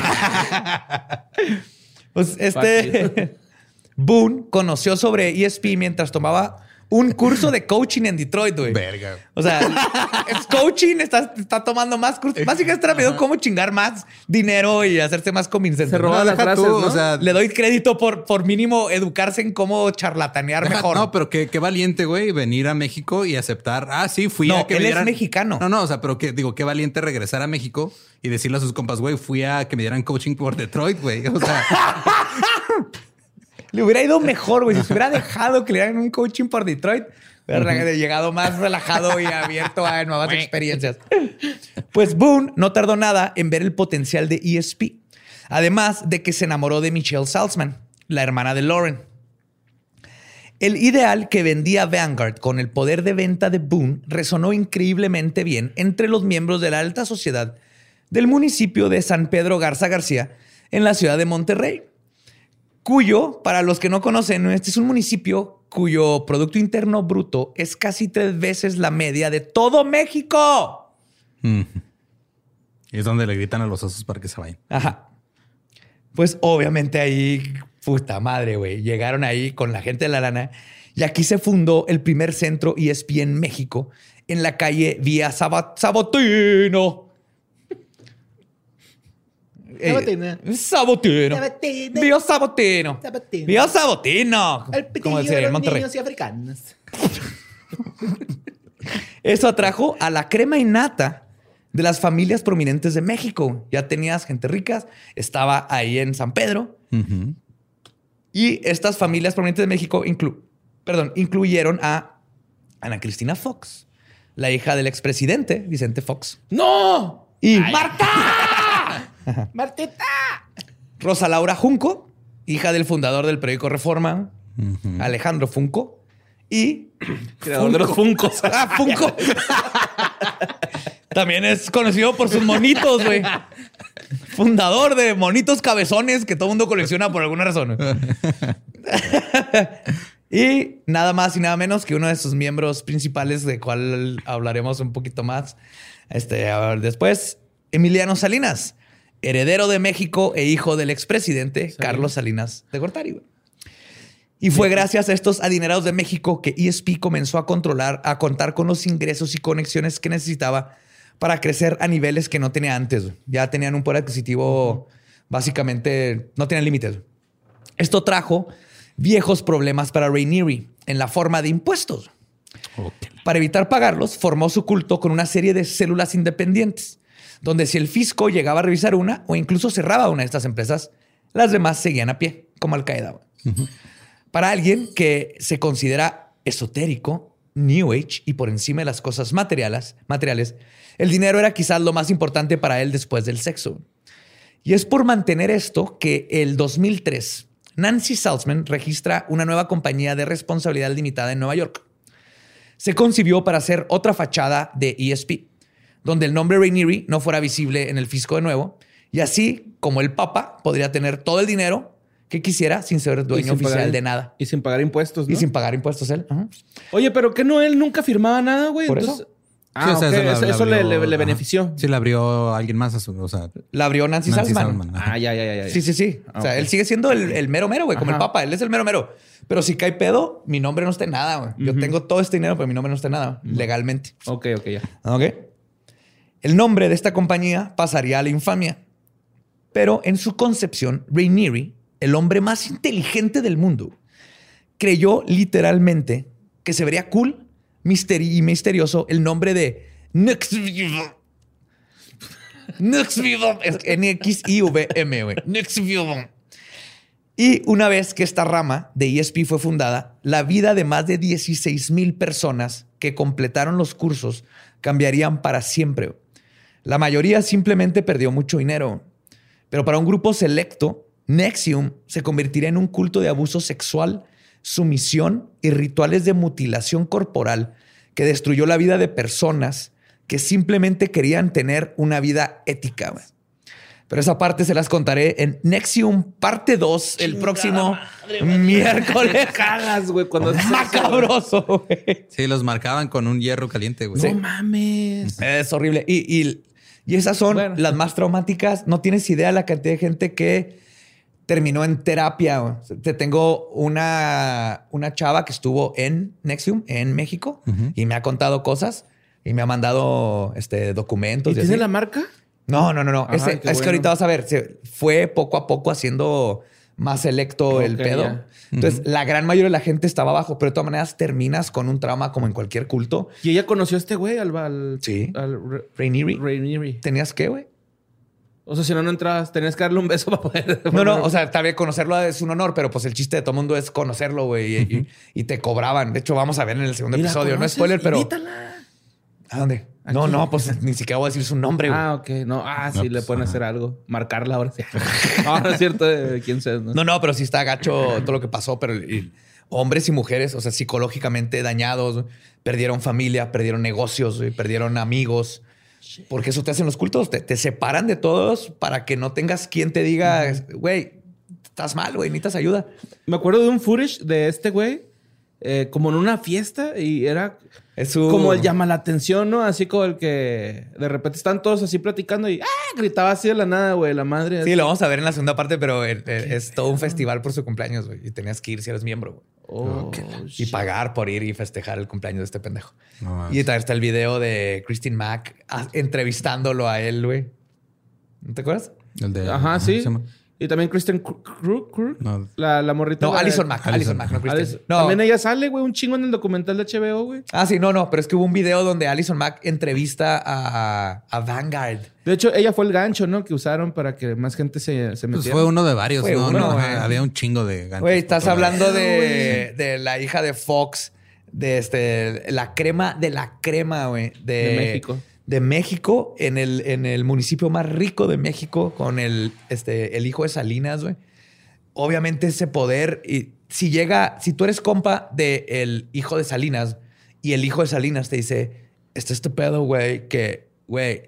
Pues este Boone conoció sobre E S P mientras tomaba un curso de coaching en Detroit, güey. Verga. O sea, es coaching, está, está tomando más cursos. Básicamente está viendo cómo chingar más dinero y hacerse más convincente. Se roba ¿no? las frases, ¿no? O sea, le doy crédito por, por mínimo educarse en cómo charlatanear deja, mejor. No, pero qué, qué valiente, güey, venir a México y aceptar. Ah, sí, fui no, a que él me dieran... es mexicano. No, no, o sea, pero que digo, qué valiente regresar a México y decirle a sus compas, güey, fui a que me dieran coaching por Detroit, güey. O sea... Le hubiera ido mejor, güey. Si se hubiera dejado que le dieran un coaching por Detroit, hubiera uh-huh. llegado más relajado y abierto a nuevas experiencias. Pues Boone no tardó nada en ver el potencial de E S P. Además de que se enamoró de Michelle Salzman, la hermana de Lauren. El ideal que vendía Vanguard con el poder de venta de Boone resonó increíblemente bien entre los miembros de la alta sociedad del municipio de San Pedro Garza García en la ciudad de Monterrey. Cuyo, para los que no conocen, este es un municipio cuyo Producto Interno Bruto es casi tres veces la media de todo México. Mm. Y es donde le gritan a los osos para que se vayan. Ajá. Pues obviamente ahí, puta madre, güey. Llegaron ahí con la gente de la lana y aquí se fundó el primer centro E S P en México en la calle Vía Sabat- Sabotino. Sabotina. Sabotino. Sabotina. Vía Sabotino. Sabotina. Vía Sabotino. El pitillo Como decía de en los Monterrey. niños y africanos. Eso atrajo a la crema innata de las familias prominentes de México. Ya tenías gente rica, estaba ahí en San Pedro. Uh-huh. Y estas familias prominentes de México inclu- perdón, incluyeron a Ana Cristina Fox, la hija del expresidente Vicente Fox. ¡No! Y Ay. ¡Marta! ¡Martita! Rosa Laura Junco, hija del fundador del periódico Reforma, uh-huh. Alejandro Funco. Y creador de los Funcos. Ah, Funko. También es conocido por sus monitos, güey. Fundador de monitos cabezones que todo el mundo colecciona por alguna razón. Y nada más y nada menos que uno de sus miembros principales, de cual hablaremos un poquito más este, a ver, después, Emiliano Salinas, heredero de México e hijo del expresidente sí. Carlos Salinas de Gortari, güey. Y fue gracias a estos adinerados de México que E S P comenzó a controlar, a contar con los ingresos y conexiones que necesitaba para crecer a niveles que no tenía antes. Ya tenían un poder adquisitivo, básicamente no tenían límites. Esto trajo viejos problemas para Rhaenyra en la forma de impuestos. Okay. Para evitar pagarlos, formó su culto con una serie de células independientes, donde si el fisco llegaba a revisar una o incluso cerraba una de estas empresas, las demás seguían a pie, como Al-Qaeda. Uh-huh. Para alguien que se considera esotérico, New Age y por encima de las cosas materiales, materiales, el dinero era quizás lo más importante para él después del sexo. Y es por mantener esto que el dos mil tres, Nancy Salzman registra una nueva compañía de responsabilidad limitada en Nueva York. Se concibió para hacer otra fachada de E S P, donde el nombre Rhaenyra no fuera visible en el fisco de nuevo, y así como el Papa podría tener todo el dinero que quisiera sin ser dueño oficial pagar, de nada. Y sin pagar impuestos, ¿no? Y sin pagar impuestos él. Uh-huh. Oye, pero que no, él nunca firmaba nada, güey. ¿Por Entonces... eso? Ah, sí, o sea, okay. eso, la, eso la abrió, le, le, le benefició. Sí, la abrió alguien más. A su, o sea, la abrió Nancy, Nancy Salzman. Salzman. Ah, ya, ya, ya, ya. Sí, sí, sí. O sea, okay. Él sigue siendo el, el mero mero, güey, como Ajá. el Papa. Él es el mero mero. Pero si cae pedo, mi nombre no está en nada, güey. Uh-huh. Yo tengo todo este dinero, pero mi nombre no está en nada, uh-huh. legalmente. Ok, ok, ya. Ok. El nombre de esta compañía pasaría a la infamia. Pero en su concepción, Rhaenyra, el hombre más inteligente del mundo, creyó literalmente que se vería cool misteri- y misterioso el nombre de Nixvivom. Nixvivom. Es N X I V M, güey. Nixvivom. Y una vez que esta rama de E S P fue fundada, la vida de más de dieciséis mil personas que completaron los cursos cambiarían para siempre. La mayoría simplemente perdió mucho dinero. Pero para un grupo selecto, Nexium se convertiría en un culto de abuso sexual, sumisión y rituales de mutilación corporal que destruyó la vida de personas que simplemente querían tener una vida ética. Güey. Pero esa parte se las contaré en Nexium parte dos el Chingada próximo madre, miércoles. Cagas, güey, cuando es macabroso, güey. Sí, los marcaban con un hierro caliente, güey. No Sí. mames. Es horrible. Y, y, y esas son bueno. las más traumáticas. No tienes idea de la cantidad de gente que terminó en terapia. Güey. Te tengo una, una chava que estuvo en Nexium, en México, uh-huh. y me ha contado cosas y me ha mandado este, documentos. ¿Y, ¿Y tiene la marca? No, no, no, no. Ajá, Ese, es bueno. que ahorita vas a ver, se fue poco a poco haciendo más selecto okay, el pedo. Yeah. Entonces, uh-huh. la gran mayoría de la gente estaba abajo, pero de todas maneras terminas con un trauma como en cualquier culto. ¿Y ella conoció a este güey? Al, al, sí. Al Rhaenyra. Rhaenyra. ¿Tenías qué, güey? O sea, si no, no entrabas, tenías que darle un beso para poder... No, no, o sea, tal vez conocerlo es un honor, pero pues el chiste de todo mundo es conocerlo, güey, y, uh-huh. y, y te cobraban. De hecho, vamos a ver en el segundo ¿Y episodio. No es spoiler, pero... Invítala. ¿A dónde? Aquí. No, no, pues ni siquiera voy a decir su nombre, güey. Ah, ok. No, ah, sí, no, le pues, pueden ajá. hacer algo. Marcarla ahora sí. No, no es cierto de quién sea, ¿no? No, no, pero sí está gacho todo lo que pasó, pero y, hombres y mujeres, o sea, psicológicamente dañados, perdieron familia, perdieron negocios, perdieron amigos. Porque eso te hacen los cultos, te, te separan de todos para que no tengas quien te diga, güey, estás mal, güey, necesitas ayuda. Me acuerdo de un footage de este güey, eh, como en una fiesta y era es un... como el llama la atención, ¿no? Así como el que de repente están todos así platicando y ¡ah! Gritaba así de la nada, güey, la madre. Sí, así. lo vamos a ver en la segunda parte, pero el, el, es todo un festival por su cumpleaños, güey, y tenías que ir si eres miembro, güey. Oh, okay. Y pagar por ir y festejar el cumpleaños de este pendejo. No, y también está el video de Christine Mack a, entrevistándolo a él, güey. ¿No te acuerdas? El de... Ajá, sí. ¿Se Y también Kristen Krug, no. la, la morrita. No, la Alison de... Mack. Alison Mack, no Kristen. No. También ella sale, güey, un chingo en el documental de H B O, güey. Ah, sí, no, no. Pero es que hubo un video donde Alison Mack entrevista a, a Vanguard. De hecho, ella fue el gancho, ¿no? Que usaron para que más gente se, se metiera. Pues fue uno de varios, fue ¿no? Uno, no güey. Había un chingo de ganchos. Güey, estás hablando de, de la hija de Fox, de este, la crema de la crema, güey. De, de México. De México, en el, en el municipio más rico de México, con el, este, el hijo de Salinas, güey. Obviamente ese poder, y si llega, si tú eres compa del hijo de Salinas y el hijo de Salinas te dice, este este pedo, güey, que, güey,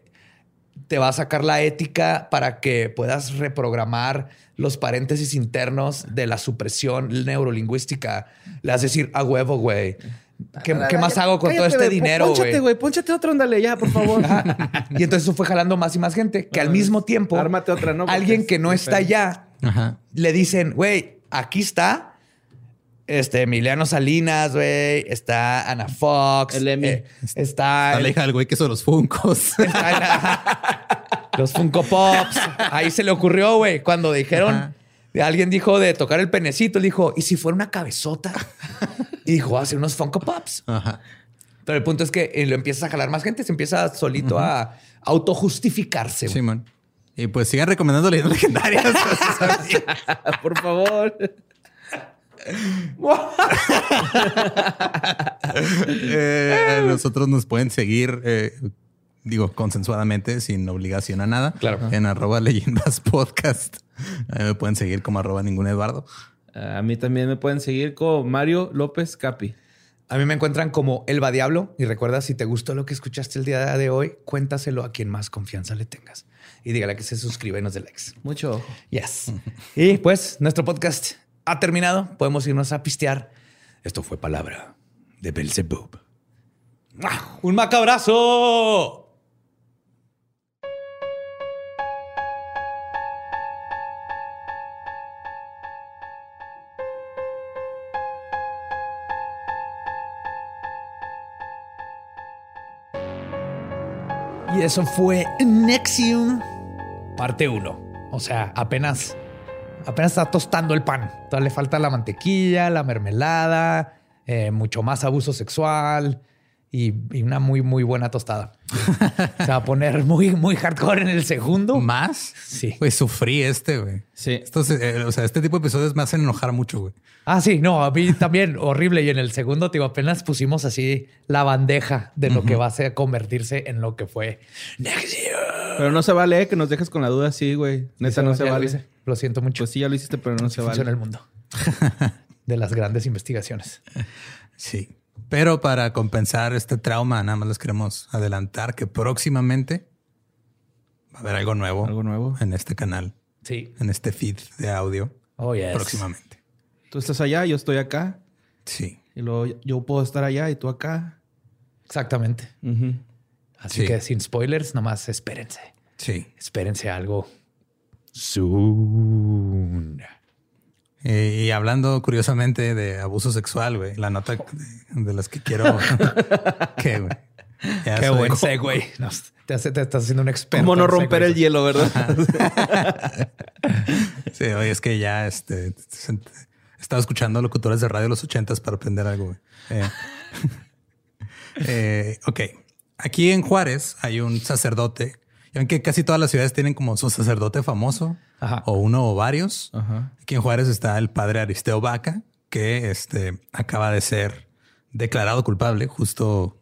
te va a sacar la ética para que puedas reprogramar los paréntesis internos de la supresión neurolingüística. Le vas a decir, a huevo, güey. ¿Qué, ¿Qué más hago con Cállate, todo este güey, dinero, güey? Pónchate, güey. Pónchate otro, ándale ya, por favor. Y entonces eso fue jalando más y más gente. Que al mismo tiempo, ármate otra, ¿no? alguien que no está allá, Ajá. le dicen, güey, aquí está Este, Emiliano Salinas, güey. Está Ana Fox. El Emmy. eh, está... Está la hija del güey que hizo los Funkos. está la- los Funko Pops. Ahí se le ocurrió, güey. Cuando dijeron... Ajá. Alguien dijo de tocar el penecito. Él dijo, ¿y si fuera una cabezota? Y dijo, hacer unos Funko Pops. Ajá. Pero el punto es que eh, lo empieza a jalar más gente. Se empieza solito a autojustificarse. güey. Simón. Y pues sigan recomendando leyendas legendarias. Por favor. Eh, nosotros nos pueden seguir, eh, digo, consensuadamente, sin obligación a nada. Claro. En arroba leyendas podcast. Eh, me pueden seguir como arroba ningún Eduardo. A mí también me pueden seguir con Mario López Capi. A mí me encuentran como Elba Diablo. Y recuerda, si te gustó lo que escuchaste el día de hoy, cuéntaselo a quien más confianza le tengas. Y dígale que se suscriba y nos dé likes. Mucho ojo. Yes. Y pues nuestro podcast ha terminado. Podemos irnos a pistear. Esto fue Palabra de Belzebub. ¡Ah! ¡Un macabrazo! Y eso fue Nexium, parte uno. O sea, apenas, apenas está tostando el pan. Todavía le falta la mantequilla, la mermelada, eh, mucho más abuso sexual y, y una muy, muy buena tostada. Se va a poner muy, muy hardcore en el segundo. ¿Más? Sí. Güey, sufrí este, güey. Sí. Estos, eh, o sea, este tipo de episodios me hacen enojar mucho, güey. Ah, sí, no, a mí también horrible. Y en el segundo, tío, apenas pusimos así la bandeja de lo uh-huh. que va a ser convertirse en lo que fue Nexium. Pero no se vale eh, que nos dejes con la duda así, güey. Neta, no se vale. Lo, lo siento mucho. Pues sí, ya lo hiciste, pero no se vale. Funciona el mundo de las grandes investigaciones. Sí. Pero para compensar este trauma, nada más les queremos adelantar que próximamente va a haber algo nuevo. Algo nuevo. En este canal. Sí. En este feed de audio. Oh, yes. Próximamente. Tú estás allá, yo estoy acá. Sí. Y luego yo puedo estar allá y tú acá. Exactamente. Uh-huh. Así sí. que sin spoilers, nomás espérense. Sí. Espérense algo soon. Eh, y hablando curiosamente de abuso sexual, güey, la nota de, de las que quiero... ¿Qué, güey? Ya Qué soy- buen segue. No, te, hace- te estás haciendo un experto. ¿Cómo no en romper el segues. hielo, verdad? Sí, oye, es que ya este, estaba escuchando locutores de radio de los ochentas para aprender algo, güey. Eh, eh, ok. Aquí en Juárez hay un sacerdote. Ya ven que casi todas las ciudades tienen como su sacerdote famoso. Ajá. O uno o varios. Ajá. Aquí en Juárez está el padre Aristeo Vaca, que este, acaba de ser declarado culpable justo,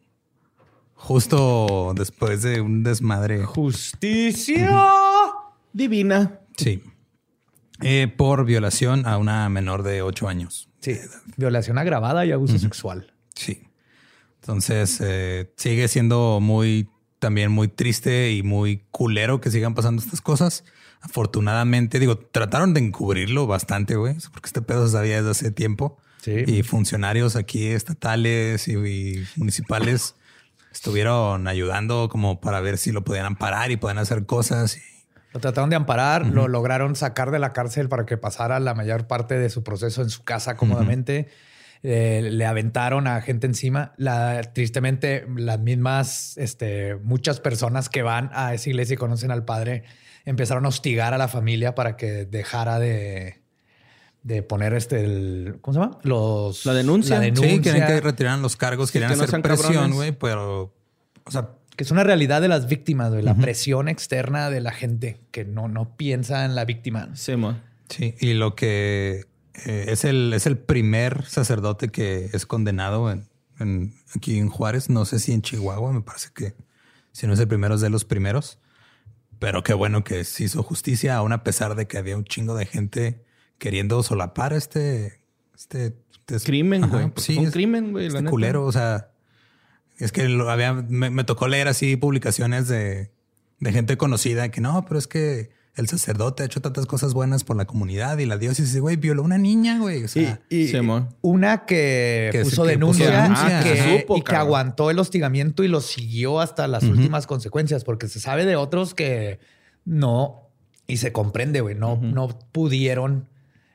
justo después de un desmadre. Justicia. Divina. Sí. Eh, por violación a una menor de ocho años. Sí. Violación agravada y abuso sexual. Sí. Entonces eh, sigue siendo muy, también muy triste y muy culero que sigan pasando estas cosas. Afortunadamente, digo, trataron de encubrirlo bastante, güey, porque este pedo se sabía desde hace tiempo. Sí. Y funcionarios aquí estatales y, y municipales estuvieron ayudando como para ver si lo podían amparar y podían hacer cosas. Y Lo trataron de amparar, uh-huh. lo lograron sacar de la cárcel para que pasara la mayor parte de su proceso en su casa cómodamente. Uh-huh. Eh, le aventaron a gente encima. La, tristemente, las mismas, este, muchas personas que van a esa iglesia y conocen al padre empezaron a hostigar a la familia para que dejara de, de poner este, el, ¿cómo se llama? Los, La denuncia. La denuncia. sí, querían que retiraran los cargos, Sí, querían que no hacer sean presión, cabrones. güey, pero, o sea, Que es una realidad de las víctimas, güey. La uh-huh. presión externa de la gente que no, no piensa en la víctima. Sí, mo. sí. Y lo que eh, es el, es el primer sacerdote que es condenado en, en, aquí en Juárez. No sé si en Chihuahua, me parece que si no es el primero, es de los primeros. Pero qué bueno que se hizo justicia, aún a pesar de que había un chingo de gente queriendo solapar este... este, este Crimen, ajá, güey. pues Sí, sí, un es- crimen, güey. la este neta. culero, o sea... Es que lo había, me, me tocó leer así publicaciones de, de gente conocida que no, pero es que el sacerdote ha hecho tantas cosas buenas por la comunidad y la diócesis, güey, violó a una niña, güey. O sea, Y Sí, mo. una que, Que puso se- que denuncia, puso denuncia. y que, Ah, que se supo, y que cabrón. aguantó el hostigamiento y lo siguió hasta las Ujú. últimas consecuencias, porque se sabe de otros que no, y se comprende, güey, no, Ujú. no pudieron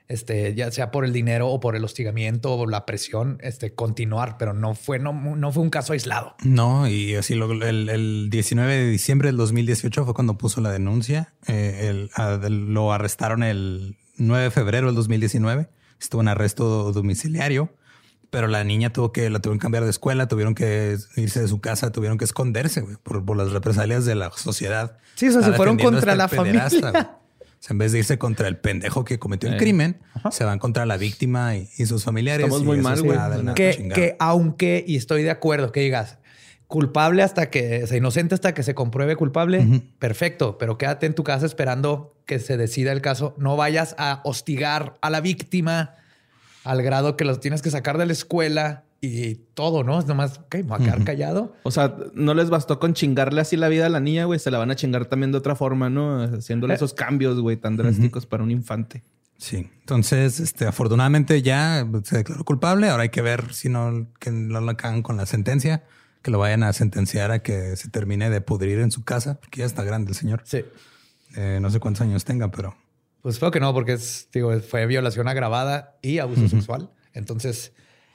este, ya sea por el dinero o por el hostigamiento o la presión, este, continuar, pero no fue, no, no fue un caso aislado. No, y así lo, el, el diecinueve de diciembre del dos mil dieciocho fue cuando puso la denuncia. Eh, el, a, lo arrestaron el nueve de febrero del dos mil diecinueve. Estuvo en arresto domiciliario. Pero la niña tuvo que, la tuvieron que cambiar de escuela, tuvieron que irse de su casa, tuvieron que esconderse güey, por, por las represalias de la sociedad. Sí, o sea, se fueron contra la familia. O sea, en vez de irse contra el pendejo que cometió el eh. crimen, Ajá. se van contra la víctima y, y sus familiares. Estamos muy mal, güey. Que, que aunque, y estoy de acuerdo, que digas, culpable hasta que, o sea, inocente hasta que se compruebe culpable, uh-huh. perfecto, pero quédate en tu casa esperando que se decida el caso. No vayas a hostigar a la víctima al grado que los tienes que sacar de la escuela y todo, ¿no? Es nomás, ok, me voy a quedar uh-huh. callado. O sea, no les bastó con chingarle así la vida a la niña, güey. Se la van a chingar también de otra forma, ¿no? Haciéndole eh. esos cambios, güey, tan drásticos uh-huh. para un infante. Sí. Entonces, este, afortunadamente ya se declaró culpable. Ahora hay que ver si no, que no lo cagan con la sentencia, que lo vayan a sentenciar a que se termine de pudrir en su casa, porque ya está grande el señor. Sí. Eh, no sé cuántos años tenga, pero... Pues creo que no, porque es, digo, fue violación agravada y abuso uh-huh. sexual. Entonces,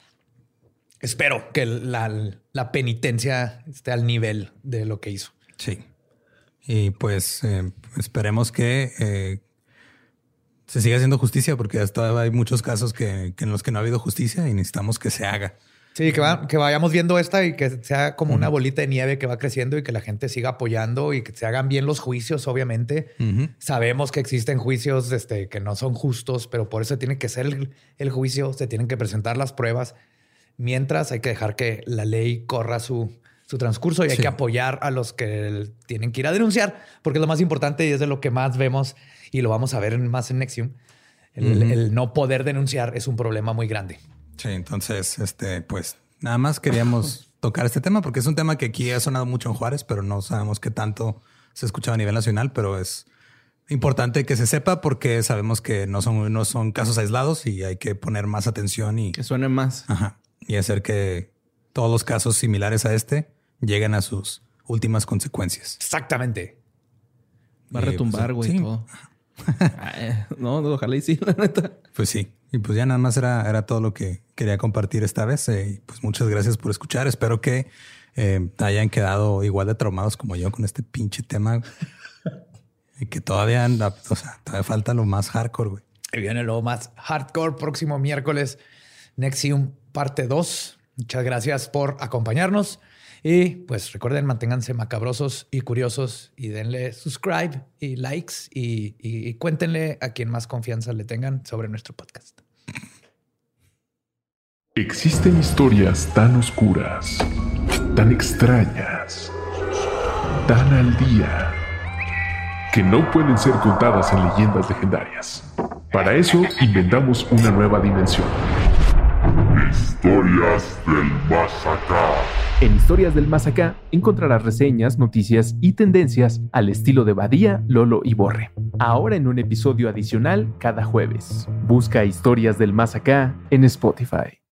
espero que la, la penitencia esté al nivel de lo que hizo. Sí. Y pues eh, esperemos que eh, se siga haciendo justicia, porque hasta hay muchos casos que, que en los que no ha habido justicia y necesitamos que se haga. Sí, que, va, que vayamos viendo esta y que sea como uh-huh. una bolita de nieve que va creciendo y que la gente siga apoyando y que se hagan bien los juicios, obviamente. Uh-huh. Sabemos que existen juicios este, que no son justos, pero por eso tiene que ser el, el juicio, se tienen que presentar las pruebas. Mientras hay que dejar que la ley corra su, su transcurso y hay sí. que apoyar a los que tienen que ir a denunciar, porque es lo más importante y es de lo que más vemos y lo vamos a ver más en Nexium. El, uh-huh. el no poder denunciar es un problema muy grande. Sí, entonces, este, pues nada más queríamos tocar este tema porque es un tema que aquí ha sonado mucho en Juárez, pero no sabemos qué tanto se escucha a nivel nacional, pero es importante que se sepa porque sabemos que no son, no son casos aislados y hay que poner más atención y que suene más. Ajá, y hacer que todos los casos similares a este lleguen a sus últimas consecuencias. Exactamente. Va a retumbar, güey, pues, sí. todo. no, no, ojalá y sí, la neta. Pues sí. Y pues ya nada más era, era todo lo que quería compartir esta vez. Eh, y pues muchas gracias por escuchar. Espero que eh, hayan quedado igual de traumados como yo con este pinche tema. Y que todavía, o sea, todavía falta lo más hardcore, güey. Y viene lo más hardcore próximo miércoles. Nexium parte dos. Muchas gracias por acompañarnos. Y pues recuerden, manténganse macabrosos y curiosos y denle subscribe y likes y, y, y cuéntenle a quien más confianza le tengan sobre nuestro podcast. Existen historias tan oscuras, tan extrañas, tan al día, que no pueden ser contadas en leyendas legendarias. Para eso inventamos una nueva dimensión. Historias del Más Acá. En Historias del Más Acá encontrarás reseñas, noticias y tendencias al estilo de Badía, Lolo y Borre. Ahora en un episodio adicional cada jueves. Busca Historias del Más Acá en Spotify.